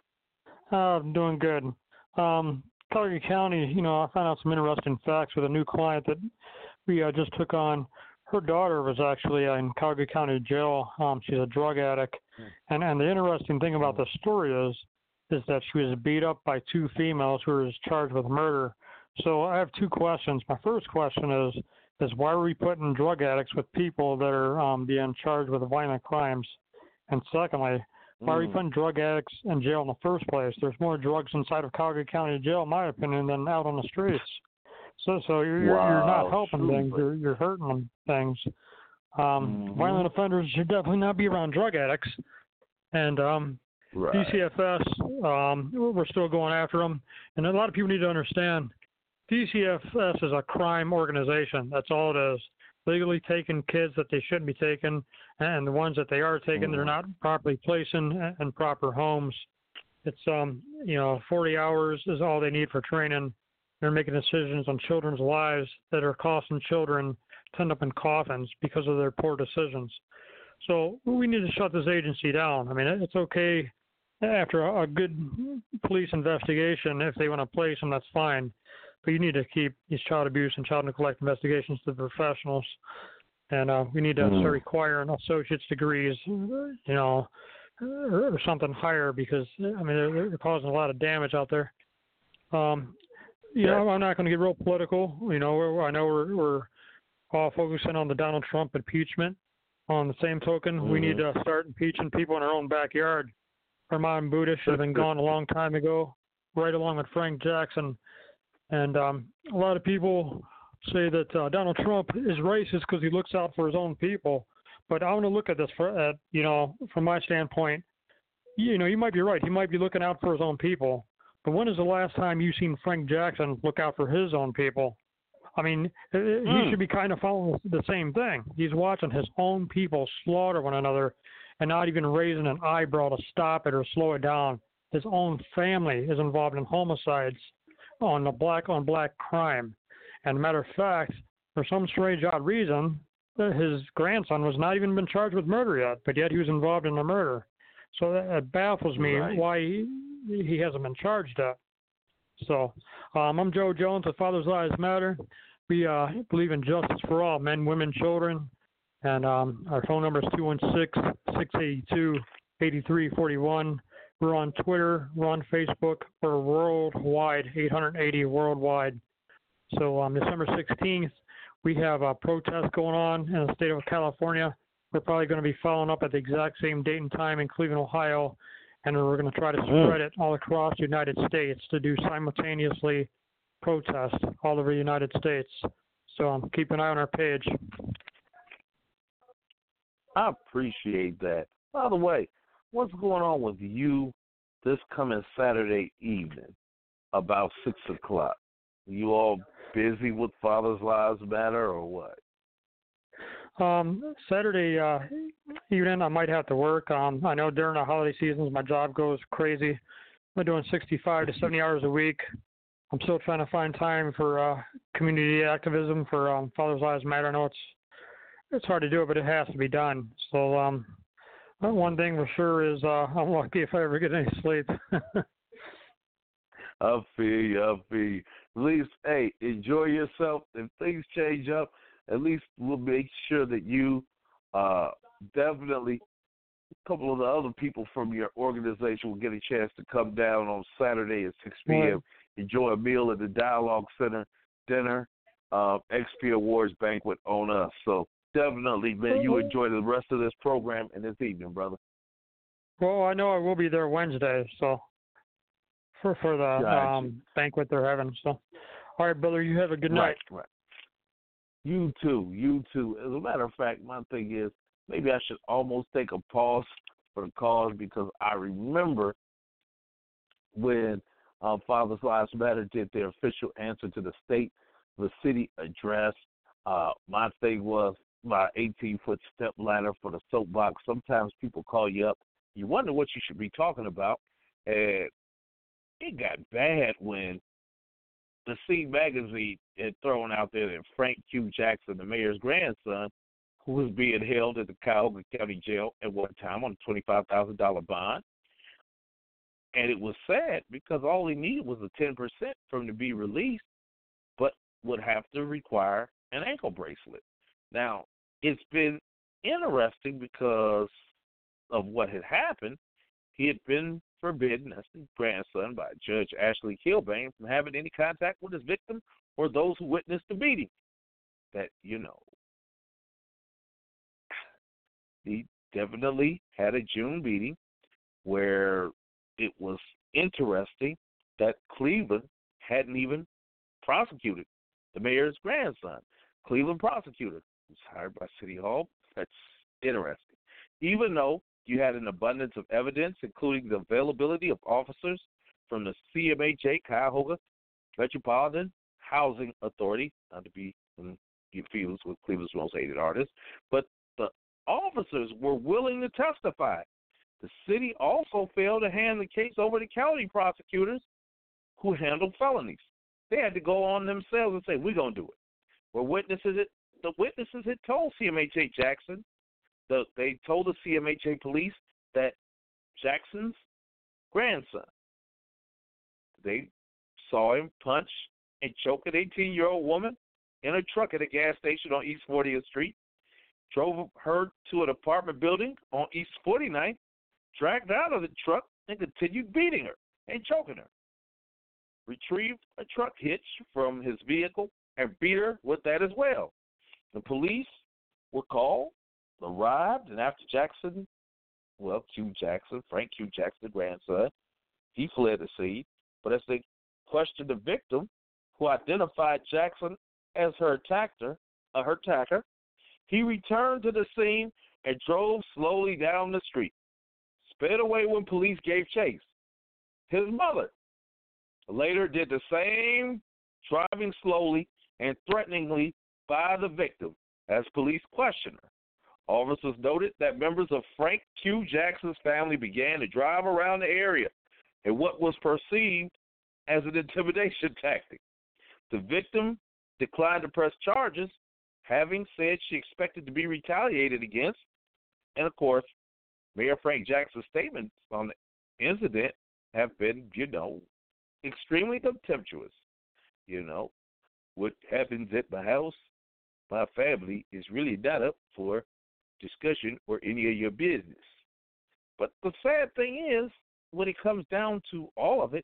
Uh, I'm doing good. Um, Collier County, you know, I found out some interesting facts with a new client that we uh, just took on. Her daughter was actually in Collier County Jail. Um, she's a drug addict. Mm. And and the interesting thing about the story is, is that she was beat up by two females who were charged with murder. So I have two questions. My first question is, is why are we putting drug addicts with people that are um, being charged with violent crimes? And secondly, why are we putting drug addicts in jail in the first place? There's more drugs inside of Collier County Jail, in my opinion, than out on the streets. So so you're, wow, you're not helping true, things. but... You're, you're hurting things. Um, mm-hmm. Violent offenders should definitely not be around drug addicts. And um, right. D C F S, um, we're still going after them. And a lot of people need to understand, D C F S is a crime organization. That's all it is. Legally taking kids that they shouldn't be taking, and the ones that they are taking, mm-hmm. they're not properly placing in proper homes. It's, um, you know, forty hours is all they need for training. They're making decisions on children's lives that are costing children to end up in coffins because of their poor decisions. So we need to shut this agency down. I mean, it's okay after a, a good police investigation. If they want to place them, that's fine. But you need to keep these child abuse and child neglect investigations to the professionals. And uh, we need to mm. start requiring associate's degrees, you know, or, or something higher because, I mean, they're, they're causing a lot of damage out there. Um, you yeah. know, I'm not going to get real political. You know, we're, I know we're, we're all focusing on the Donald Trump impeachment. On the same token, mm-hmm. we need to start impeaching people in our own backyard. Armand Buddha should have been gone a long time ago, right along with Frank Jackson. And um, a lot of people say that uh, Donald Trump is racist because he looks out for his own people. But I want to look at this for, at, you know, from my standpoint. You know, you might be right. He might be looking out for his own people. But when is the last time you've seen Frank Jackson look out for his own people? I mean, mm. he should be kind of following the same thing. He's watching his own people slaughter one another and not even raising an eyebrow to stop it or slow it down. His own family is involved in homicides on the black on black crime. And matter of fact, for some strange odd reason, his grandson was not even been charged with murder yet, but yet he was involved in the murder. So that, that baffles me right. why he, he hasn't been charged yet. So um, I'm Joe Jones with Father's Lives Matter. We uh, believe in justice for all, men, women, children. And um, our phone number is two one six, six eight two, eight three four one. We're on Twitter. We're on Facebook. We're worldwide, eight hundred eighty worldwide. So um, December sixteenth, we have a protest going on in the state of California. We're probably going to be following up at the exact same date and time in Cleveland, Ohio. And we're going to try to spread it all across the United States to do simultaneously protest all over the United States. So um, keep an eye on our page. I appreciate that. By the way, what's going on with you this coming Saturday evening about six o'clock? You all busy with Father's Lives Matter or what? Um, Saturday uh, evening, I might have to work. Um, I know during the holiday seasons, my job goes crazy. I'm doing sixty-five to seventy hours a week. I'm still trying to find time for uh, community activism for um, Father's Lives Matter. I know it's it's hard to do it, but it has to be done. So um, one thing for sure is uh, I'm lucky if I ever get any sleep. I feel you. I feel you. At least, hey, enjoy yourself. If things change up, at least we'll make sure that you uh, definitely, a couple of the other people from your organization will get a chance to come down on Saturday at six p.m. Right. Enjoy a meal at the Dialogue Center, dinner, uh, X P Awards banquet on us. So definitely, man, you enjoy the rest of this program and this evening, brother. Well, I know I will be there Wednesday, so for for the gotcha. um, banquet they're having. So, all right, brother, you have a good night. Right, right. You too, you too. As a matter of fact, my thing is maybe I should almost take a pause for the cause because I remember when uh, Fathers Lives Matter did their official answer to the state, the city address. Uh, my thing was my eighteen-foot step ladder for the soapbox. Sometimes people call you up. You wonder what you should be talking about. And it got bad when the Scene magazine had thrown out there that Frank Q. Jackson, the mayor's grandson, who was being held at the Cuyahoga County Jail at one time on a twenty-five thousand dollars bond. And it was sad because all he needed was a ten percent for him to be released, but would have to require an ankle bracelet. Now, it's been interesting because of what had happened. He had been forbidden, as his grandson, by Judge Ashley Kilbane from having any contact with his victim or those who witnessed the beating. That, you know, he definitely had a June meeting where it was interesting that Cleveland hadn't even prosecuted the mayor's grandson. Cleveland prosecutor was hired by City Hall. That's interesting. Even though you had an abundance of evidence, including the availability of officers from the C M H A Cuyahoga Metropolitan Housing Authority, not to be confused with Cleveland's Most Hated Artist, but the officers were willing to testify. The city also failed to hand the case over to county prosecutors who handled felonies. They had to go on themselves and say, we're going to do it. Where witnesses, the witnesses had told C M H A Jackson, the, they told the C M H A police that Jackson's grandson, they saw him punch and choke an eighteen-year-old woman in a truck at a gas station on East fortieth Street, drove her to an apartment building on East forty-ninth, dragged out of the truck, and continued beating her and choking her. Retrieved a truck hitch from his vehicle and beat her with that as well. The police were called, arrived, and after Jackson, well, Q Jackson, Frank Q Jackson, grandson, he fled the scene. But as they questioned the victim, who identified Jackson as her attacker, uh, her attacker, he returned to the scene and drove slowly down the street, sped away when police gave chase. His mother later did the same, driving slowly and threateningly by the victim as police questioned her. Officers noted that members of Frank Q. Jackson's family began to drive around the area in what was perceived as an intimidation tactic. The victim declined to press charges, having said she expected to be retaliated against. And, of course, Mayor Frank Jackson's statements on the incident have been, you know, extremely contemptuous. You know, what happens at my house, my family, is really not up for discussion or any of your business. But the sad thing is, when it comes down to all of it,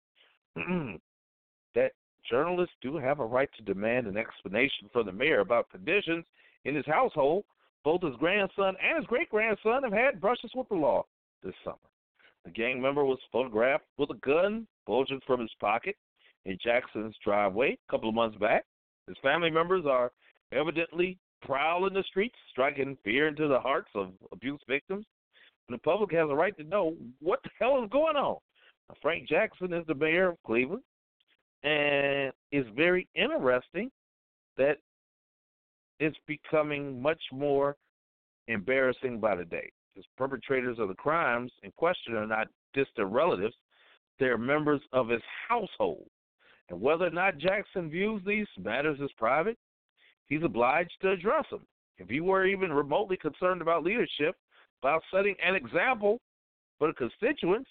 that journalists do have a right to demand an explanation from the mayor about conditions in his household. Both his grandson and his great-grandson have had brushes with the law this summer. A gang member was photographed with a gun bulging from his pocket in Jackson's driveway a couple of months back. His family members are evidently prowling the streets, striking fear into the hearts of abuse victims. And the public has a right to know what the hell is going on. Now, Frank Jackson is the mayor of Cleveland, and it's very interesting that it's becoming much more embarrassing by the day. Because perpetrators of the crimes in question are not distant relatives. They're members of his household. And whether or not Jackson views these matters as private, he's obliged to address them. If he were even remotely concerned about leadership, about setting an example for the constituents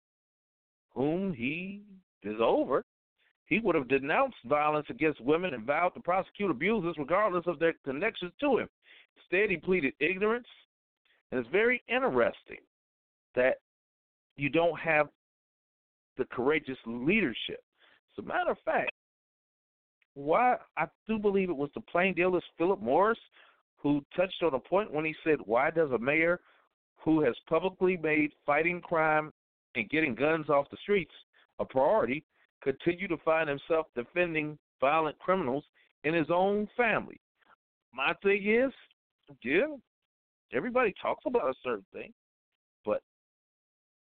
whom he is over, he would have denounced violence against women and vowed to prosecute abusers regardless of their connections to him. Instead, he pleaded ignorance. And it's very interesting that you don't have the courageous leadership. As a matter of fact, why I do believe it was the plain dealer's Philip Morris who touched on a point when he said, why does a mayor who has publicly made fighting crime and getting guns off the streets a priority continue to find himself defending violent criminals in his own family? My thing is, yeah, everybody talks about a certain thing, but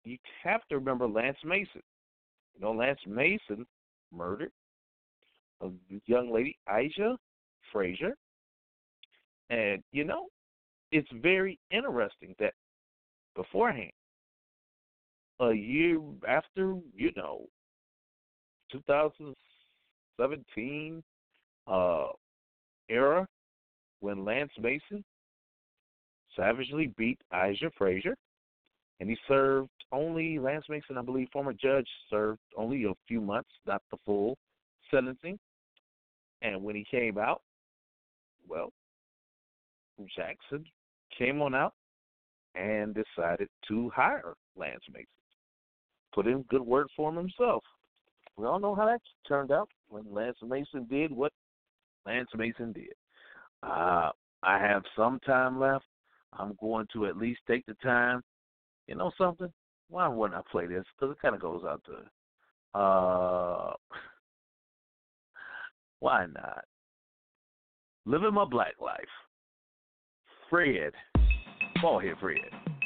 you have to remember Lance Mason. You know, Lance Mason murdered a young lady, Aisha Frazier. And, you know, it's very interesting that beforehand, a year after, you know, two thousand seventeen uh, era, when Lance Mason savagely beat Aisha Frazier, and he served only, Lance Mason, I believe, former judge, served only a few months, not the full sentencing. And when he came out, well, Jackson came on out and decided to hire Lance Mason. Put in good word for him himself. We all know how that turned out when Lance Mason did what Lance Mason did. Uh, I have some time left. I'm going to at least take the time. You know something? Why wouldn't I play this? Because it kind of goes out to, uh, why not? Living my black life. Fred. Ball here, Fred.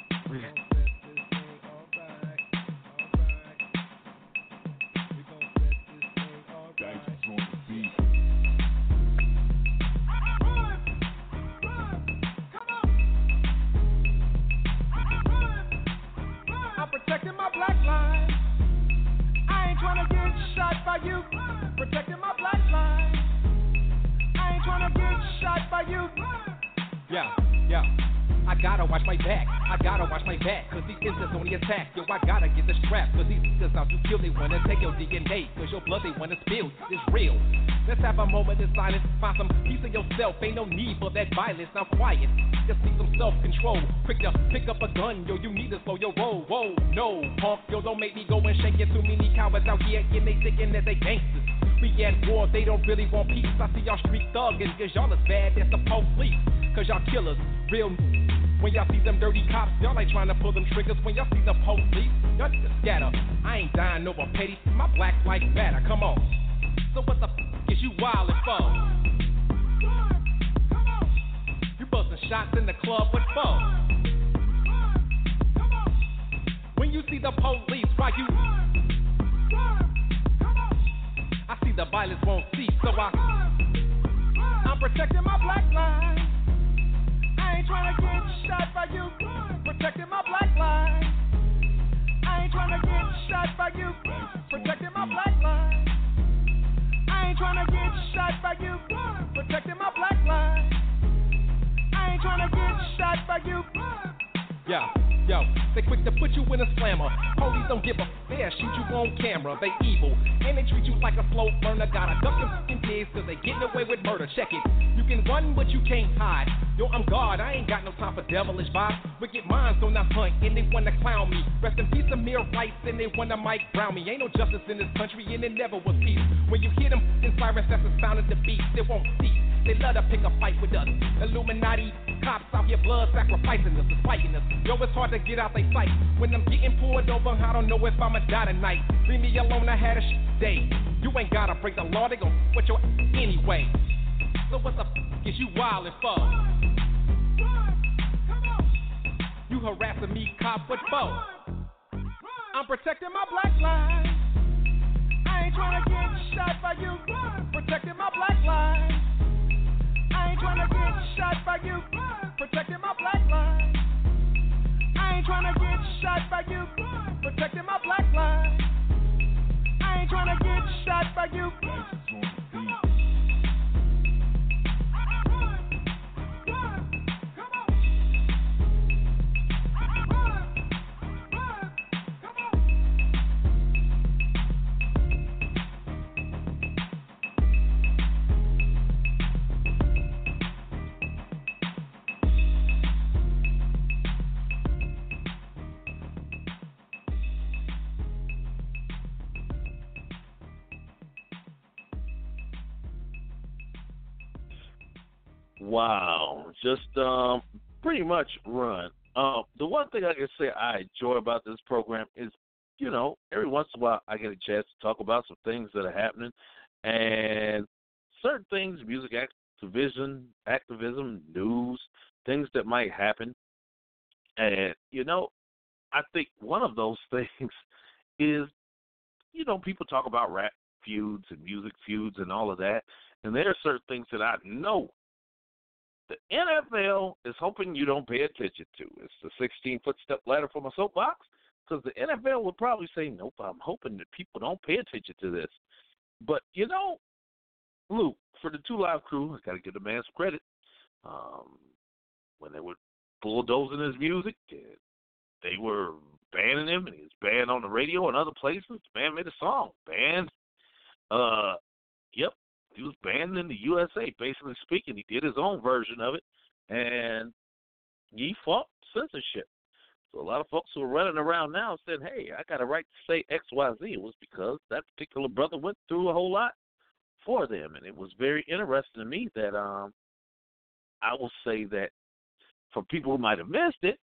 I'm protecting my black line. I ain't trying to get shot by you. Protecting my black line. I ain't trying to get shot by you. Yeah, yeah. I gotta watch my back, I gotta watch my back, cause these insects on the attack. Yo, I gotta get the strap, cause these niggas out to kill. They wanna take your D N A, cause your blood they wanna spill. It's real. Let's have a moment in silence, find some peace in yourself. Ain't no need for that violence, now quiet. Just need some self-control. Quick to pick up a gun, yo, you need to slow your roll. Whoa, no, punk, yo, don't make me go and shake it. Too many cowards out here, and they thinking that they gangsters. We at war, they don't really want peace. I see y'all street thugging, cause y'all as bad as the police. Cause y'all killers, real. When y'all see them dirty cops, y'all ain't trying to pull them triggers. When y'all see the police, y'all just scatter. I ain't dying over petty, my black life matter, come on. So what the f*** is you wildin' for? You bustin' shots in the club, what for? When you see the police, why you? I see the violence won't cease, so I I'm protecting my black line. I ain't tryna get shot by you. Protecting my black line. I ain't tryna get shot by you. Protecting my black line. I ain't tryna get shot by you. Protecting my black line. I ain't tryna get shot by you. Yeah, yo, they quick to put you in a slammer. Police don't give a fair, shoot you on camera. They evil, and they treat you like a slow burner. Gotta duck them f***ing kids cause they getting away with murder. Check it, you can run but you can't hide. Yo, I'm God, I ain't got no time for devilish vibes. Wicked minds don't not hunt, and they wanna clown me. Rest in peace, Amir Rice, and they wanna Mike Brown me. Ain't no justice in this country, and it never was peace. When you hear them f***ing sirens, that's the sound of defeat. They won't cease. They love to pick a fight with us. Illuminati cops out here blood sacrificing us, fighting us. Yo, it's hard to get out they sight. When I'm getting pulled over, I don't know if I'ma die tonight. Leave me alone, I had a sh- day. You ain't gotta break the law, they gon' f*** with your anyway. So what the f*** is you wildin' for? You harassing me, cop, what for? I'm protecting my black line. I ain't tryna get shot by you. Protecting my black line. I ain't tryna get shot by you. Protecting my black line. I ain't tryna get shot by you. Protecting my black line. I ain't tryna get shot by you. Wow, just um, pretty much run. Um, the one thing I can say I enjoy about this program is, you know, every once in a while I get a chance to talk about some things that are happening, and certain things, music activism, activism, news, things that might happen. And, you know, I think one of those things is, you know, people talk about rap feuds and music feuds and all of that, and there are certain things that I know the N F L is hoping you don't pay attention to. It's the sixteen-foot step ladder from a soapbox, because the N F L would probably say, nope, I'm hoping that people don't pay attention to this. But, you know, Luke, for the Two Live Crew, I got to give the man some credit. Um, when they were bulldozing his music, they were banning him, and he was banned on the radio and other places. The man made a song, banned. Uh, yep, he was banned in the U S A, basically speaking. He did his own version of it, and he fought censorship. So a lot of folks who are running around now said, hey, I got a right to say X Y Z. It was because that particular brother went through a whole lot for them, and it was very interesting to me that um, I will say that for people who might have missed it,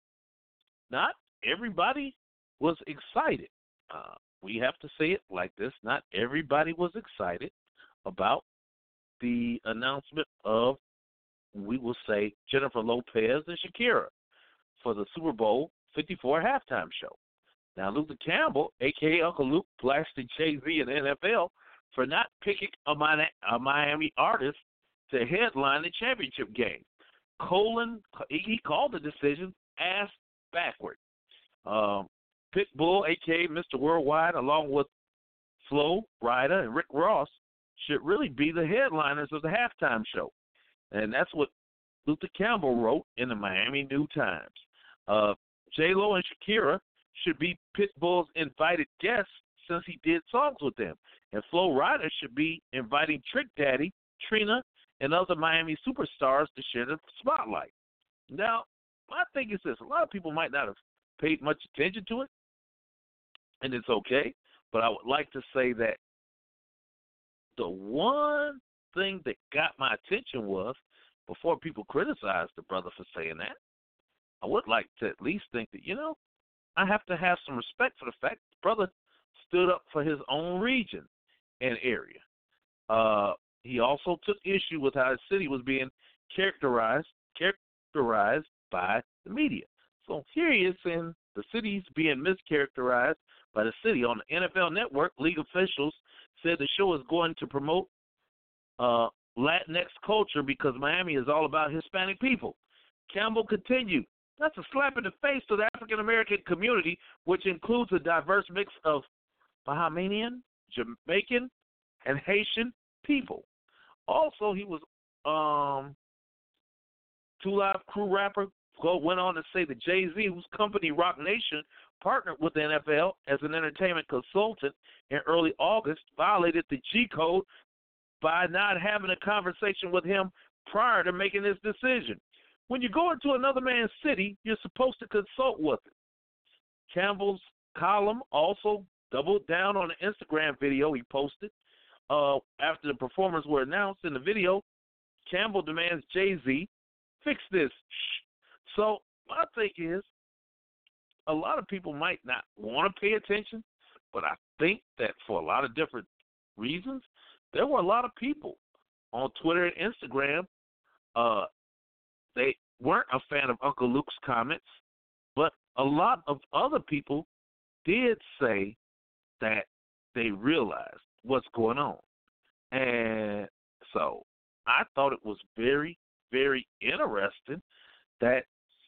not everybody was excited. Uh, we have to say it like this. Not everybody was excited about the announcement of, we will say, Jennifer Lopez and Shakira for the Super Bowl fifty-four halftime show. Now, Luther Campbell, a k a. Uncle Luke, blasted Jay-Z and the N F L for not picking a Miami artist to headline the championship game. Colin, he called the decision ass backward. Um, Pitbull, a k a. Mister Worldwide, along with Flo Rida and Rick Ross, should really be the headliners of the halftime show. And that's what Luther Campbell wrote in the Miami New Times. Uh, J-Lo and Shakira should be Pitbull's invited guests since he did songs with them. And Flo Rida should be inviting Trick Daddy, Trina, and other Miami superstars to share the spotlight. Now, my thing is this. A lot of people might not have paid much attention to it, and it's okay. But I would like to say that the one thing that got my attention was, before people criticized the brother for saying that, I would like to at least think that, you know, I have to have some respect for the fact the brother stood up for his own region and area. Uh, he also took issue with how his city was being characterized characterized by the media. So here he is saying the city's being mischaracterized by the city. On the N F L Network, league officials said the show is going to promote uh, Latinx culture because Miami is all about Hispanic people. Campbell continued, that's a slap in the face to the African-American community, which includes a diverse mix of Bahamian, Jamaican, and Haitian people. Also, he was um, Two Live Crew rapper went on to say that Jay-Z, whose company Roc Nation partnered with the N F L as an entertainment consultant in early August, violated the G Code by not having a conversation with him prior to making this decision. When you go into another man's city, you're supposed to consult with him. Campbell's column also doubled down on an Instagram video he posted uh, after the performers were announced. In the video, Campbell demands Jay-Z fix this. So my thing is, a lot of people might not want to pay attention, but I think that for a lot of different reasons, there were a lot of people on Twitter and Instagram. Uh, they weren't a fan of Uncle Luke's comments, but a lot of other people did say that they realized what's going on. And so I thought it was very, very interesting that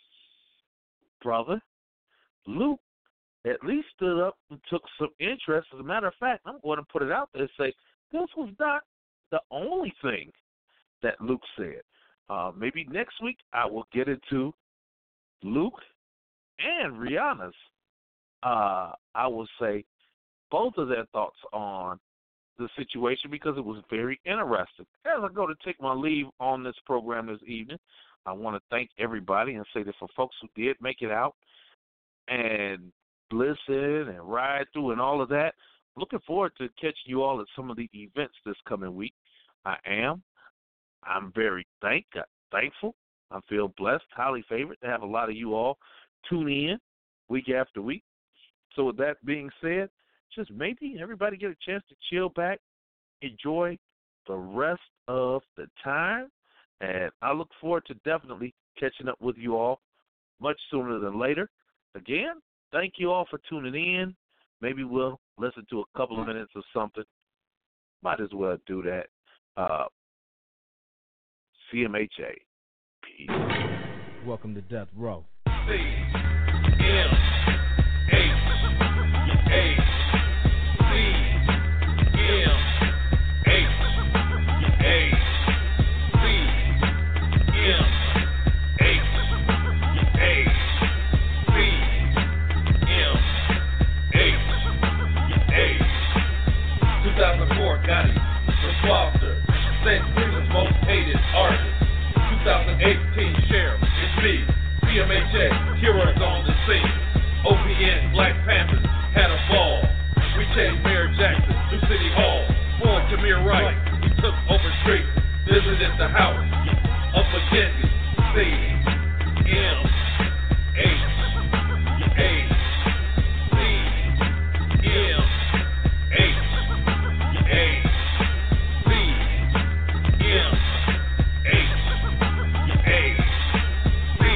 brother Luke at least stood up and took some interest. As a matter of fact, I'm going to put it out there and say this was not the only thing that Luke said. Uh, maybe next week I will get into Luke and Rihanna's, uh, I will say, both of their thoughts on the situation because it was very interesting. As I go to take my leave on this program this evening, I want to thank everybody and say that for folks who did make it out and listen and ride through and all of that, looking forward to catching you all at some of the events this coming week. I am. I'm very thank, thankful. I feel blessed, highly favored to have a lot of you all tune in week after week. So with that being said, just maybe everybody get a chance to chill back, enjoy the rest of the time, and I look forward to definitely catching up with you all much sooner than later. again, thank you all for tuning in. Maybe we'll listen to a couple of minutes of something. Might as well do that. Uh, C M H A. Peace. Welcome to Death Row. C M H A. C M H A. C M H A. C M H A. two thousand four Gotti, the Foster, Saint Cleveland's most hated artist. twenty eighteen Sheriff, it's me, C M H A, heroes on the scene. O P N, Black Panthers, had a ball. We chased Mayor Jackson through City Hall. Born Tamir Wright, we took over streets, visited the house of McKenzie. C M H A. C M H A. C M H A. C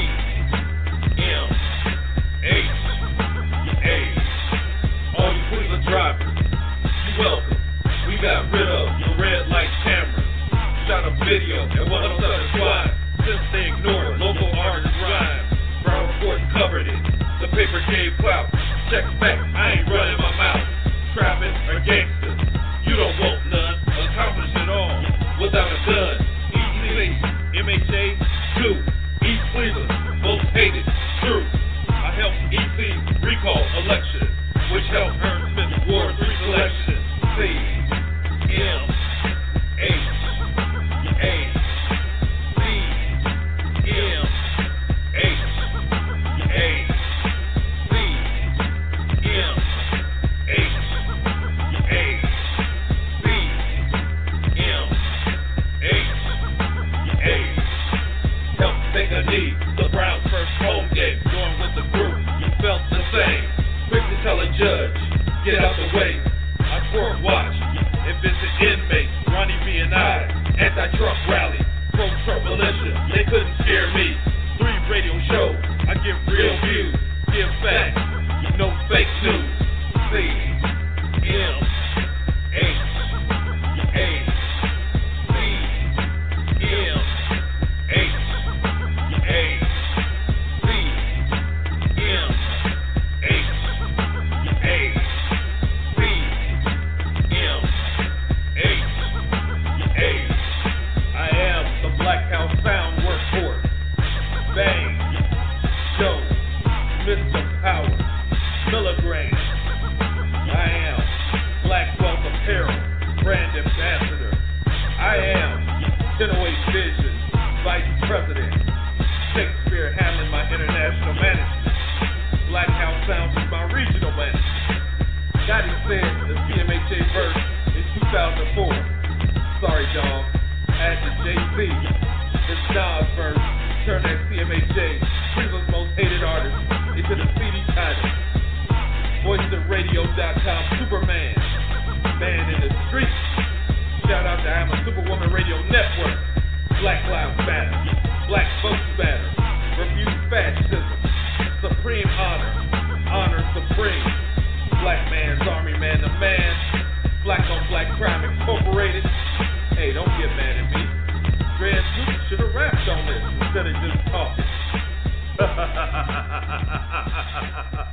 M H A. All you Cleveland drivers, you welcome. We got rid of the red light cameras. Shot a video at one of the squad. Since they ignored local artists' rhymes, Brown Report covered it. The paper gave clout. Check back, I ain't running my mouth. Trapping or gangsters, you don't want none. Accomplish it all without a gun. E C, M H A, two. East Cleveland, most hated, true. I helped E C recall election, which helped earn Smith Ward three selection. C M H A. C M H A. C M H A. C M H A. Help take a knee, the Browns' first home game. Going with the group, you felt the same. Quick to tell a judge, get out the way. I court watch, envision inmates, Ronnie B and I, anti-Trump rally, pro-Trump militia, they couldn't scare me. Three radio shows, I give real views, give facts, no fake news. C M H A. C M H A. C M H A. C M H A. I am the Black House Sound workforce. Bang, Joe, Mister Power, Milligram. I am Black Wealth Apparel, brand ambassador. I am ten oh eight Vision, vice president. Shakespeare handling my international management. Black House Sounds is my regional manager. Gotti said the C M H A verse in two thousand four. Sorry, dog. Add the J-Z. It's Nas verse. Turn that C M H A, Cleveland's most hated artist, into the C D title. voice of radio dot com, Superman. Man in the street. Shout out to I'm a Superwoman Radio Network. Black Lives Matter. Black Votes Matter. Refuse fascism. Supreme honor. Honor supreme. Black man's army, man to man. Black on black crime incorporated. Hey, don't get mad at me. Dread Luke should have rapped on this instead of just talking.